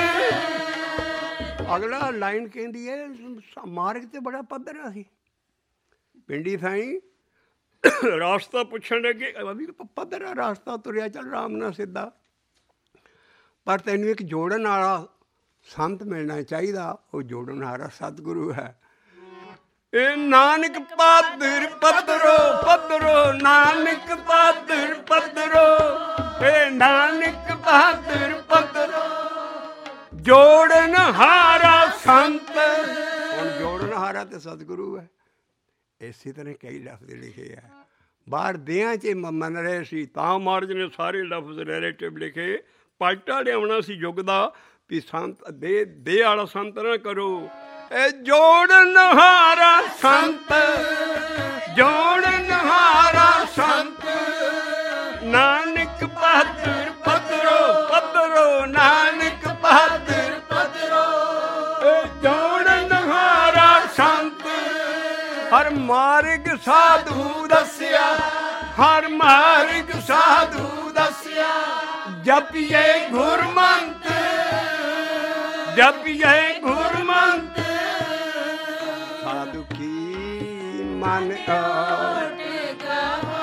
ਅਗਲਾ ਲਾਈਨ ਕਹਿੰਦੀ ਹੈ ਮਾਰਗ ਤੇ ਬੜਾ ਪੱਧਰ ਆ ਸੀ। ਪਿੰਡੀ ਸਾਈਂ ਰਾਸਤਾ ਪੁੱਛਣ ਲੱਗੇ ਪੱਧਰ ਆ ਰਾਸਤਾ ਤੁਰਿਆ ਚੱਲ ਆਰਾਮ ਨਾਲ ਸਿੱਧਾ। ਪਰ ਤੈਨੂੰ ਇੱਕ ਜੋੜਨ ਵਾਲਾ ਸੰਤ ਮਿਲਣਾ ਚਾਹੀਦਾ। ਉਹ ਜੋੜਨ ਵਾਲਾ ਸਤਿਗੁਰੂ ਹੈ। ਇਹ ਨਾਨਕ ਪਾਦਰ ਪੱਧਰੋ ਪੱਧਰੋ। ਨਾਨਕ ਪਾਦਰ ਪੱਧਰੋ। ਇਹ ਨਾਨਕ ਪਾਦਰ ਪੱਧਰੋ। ਜੋੜਨ ਹਾਰਾ ਸੰਤ। ਹੁਣ ਜੋੜਨ ਹਾਰਾ ਤੇ ਸਤਿਗੁਰੂ ਹੈ। ਇਸੇ ਤਰ੍ਹਾਂ ਕਈ ਲਫ਼ਜ਼ ਲਿਖੇ ਆ। ਬਾਹਰ ਦਿਆਂ 'ਚ ਮੰਨ ਰਹੇ ਸੀ ਤਾਂ ਮਹਾਰਾਜ ਨੇ ਸਾਰੇ ਲਫ਼ਜ਼ ਰਿਲੇਟਿਵ ਲਿਖੇ। ਪਲਟਾ ਲਿਆਉਣਾ ਸੀ ਯੁੱਗ ਦਾ ਵੀ ਸੰਤ ਦੇ ਵਾਲਾ ਸੰਤ ਨਾ ਕਰੋ। ਇਹ ਜੋੜਨ ਹਾਰਾ ਸੰਤ। ਜੋੜਨ ਹਾਰਾ ਸੰਤ। ਨਾਨਕ ਪਾਦਰ ਪੱਧਰੋ ਪੱਧਰੋ। ਨਾਨਕ ਪਾਦਰ ਪੱਧਰੋ। ਇਹ ਜੋੜਨ ਹਾਰਾ ਸੰਤ। ਹਰ ਮਾਰਗ ਸਾਧੂ ਦੱਸਿਆ। ਹਰ ਮਾਰਗ ਸਾਧੂ ਦੱਸਿਆ। ਜਪੀਏ ਗੁਰਮੰਤ। ਜਪੀਏ ਗੁਰਮੰਤ। ਸਾਧੂ ਕੀ ਮਨ ਓਟ ਗਾਹੋ।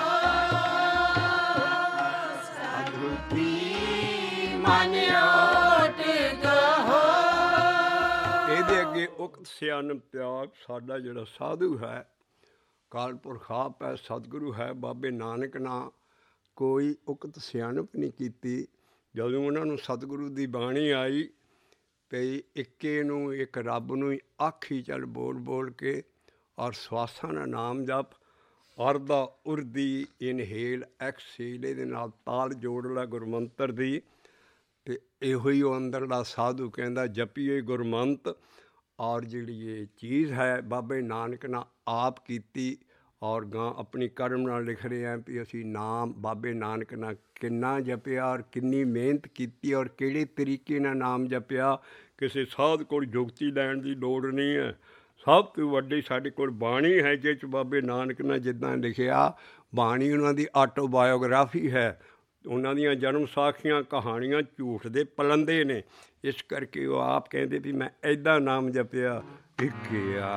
ਸਾਧੂ ਕੀ ਮਨ ਓਟ ਗਾਹੋ। ਇਹਦੇ ਅੱਗੇ ਉਕਤ ਸਿਆਣਪ ਤਿਆਗ। ਸਾਡਾ ਜਿਹੜਾ ਸਾਧੂ ਹੈ ਕਾਲ ਪੁਰਖ ਆਪ ਹੈ ਸਤਿਗੁਰੂ ਹੈ। ਬਾਬੇ ਨਾਨਕ ਨਾਲ ਕੋਈ ਉਕਤ ਸਿਆਣਪ ਨਹੀਂ ਕੀਤੀ। ਜਦੋਂ ਉਹਨਾਂ ਨੂੰ ਸਤਿਗੁਰੂ ਦੀ ਬਾਣੀ ਆਈ ਪਈ ਇੱਕੇ ਨੂੰ ਇੱਕ ਰੱਬ ਨੂੰ ਹੀ ਆਖੀ ਚੱਲ ਬੋਲ ਬੋਲ ਕੇ ਔਰ ਸਵਾਸਾਂ ਦਾ ਨਾਮ ਜਪ। ਅਰਦਾ ਉਰਦੀ ਇਨਹੇਲ ਐਕਸੇਲ ਇਹਦੇ ਨਾਲ ਤਾਲ ਜੋੜ ਲੈ ਗੁਰਮੰਤਰ ਦੀ। ਅਤੇ ਇਹੋ ਹੀ ਉਹ ਅੰਦਰਲਾ ਸਾਧੂ ਕਹਿੰਦਾ ਜਪੀਏ ਗੁਰਮੰਤ। ਔਰ ਜਿਹੜੀ ਇਹ ਚੀਜ਼ ਹੈ ਬਾਬੇ ਨਾਨਕ ਨਾਲ ਆਪ ਕੀਤੀ ਔਰ ਗਾਂ ਆਪਣੀ ਕਰਮ ਨਾਲ ਲਿਖ ਰਹੇ ਹਾਂ ਵੀ ਅਸੀਂ ਨਾਮ ਬਾਬੇ ਨਾਨਕ ਨਾਲ ਕਿੰਨਾ ਜਪਿਆ ਔਰ ਕਿੰਨੀ ਮਿਹਨਤ ਕੀਤੀ ਔਰ ਕਿਹੜੇ ਤਰੀਕੇ ਨਾਲ ਨਾਮ ਜਪਿਆ। ਕਿਸੇ ਸਾਧ ਕੋਲ ਜੁਗਤੀ ਲੈਣ ਦੀ ਲੋੜ ਨਹੀਂ ਹੈ। ਸਭ ਤੋਂ ਵੱਡੀ ਸਾਡੇ ਕੋਲ ਬਾਣੀ ਹੈ ਜਿਸ 'ਚ ਬਾਬੇ ਨਾਨਕ ਨੇ ਜਿੱਦਾਂ ਲਿਖਿਆ। ਬਾਣੀ ਉਹਨਾਂ ਦੀ ਆਟੋਬਾਇਓਗ੍ਰਾਫੀ ਹੈ। ਉਹਨਾਂ ਦੀਆਂ ਜਨਮ ਸਾਖੀਆਂ ਕਹਾਣੀਆਂ ਝੂਠ ਦੇ ਪਲੰਦੇ ਨੇ। ਇਸ ਕਰਕੇ ਉਹ ਆਪ ਕਹਿੰਦੇ ਵੀ ਮੈਂ ਇੱਦਾਂ ਨਾਮ ਜਪਿਆ। ਇੱਕ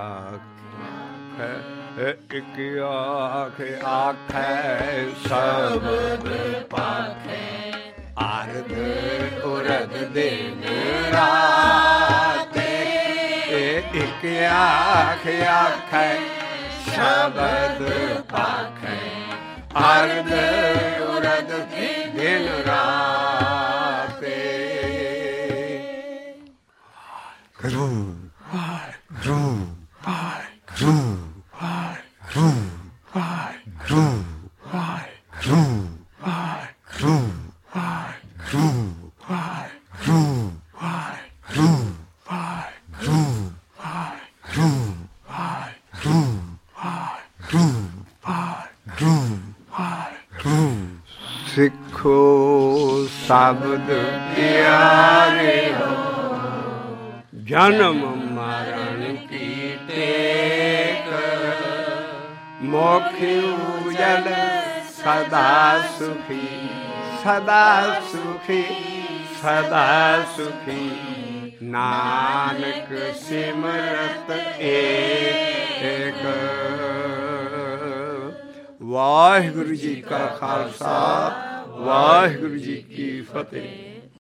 ਆਖ ਆਖੈ ਸ਼ਬਦ ਪਾਖੈ। ਅਰਧ ਉਰਧ ਦਿਨ ਰਾਤੇ। ਇੱਕ ਆਖ ਆਖੈ ਸ਼ਬਦ ਪਾਖੈ। ਅਰਧ ਉਰਧ ਦਿਨ ਰਾਤੇ। ਗੁਰੂ ਗੁਰੂ ਗੁਰੂ ਗੁਰੂ ਗੁਰੂ ਗੁਰੂ ਗੁਰੂ ਸਿੱਖੋ ਸ਼ਬਦ ਪਿਆਰੇ ਹੋ। ਜਨਮ ਮਰਨ ਕੀ ਟੇਕ। ਮੋਖ ਉਜਲ ਸਦਾ ਸੁਖੀ ਸਦਾ ਸੁਖੀ ਸਦਾ ਸੁਖੀ ਨਾਨਕ ਸਿਮਰਤ ਏਕ। ਵਾਹਿਗੁਰੂ ਜੀ ਕਾ ਖਾਲਸਾ ਵਾਹਿਗੁਰੂ ਜੀ ਕੀ ਫਤਿਹ।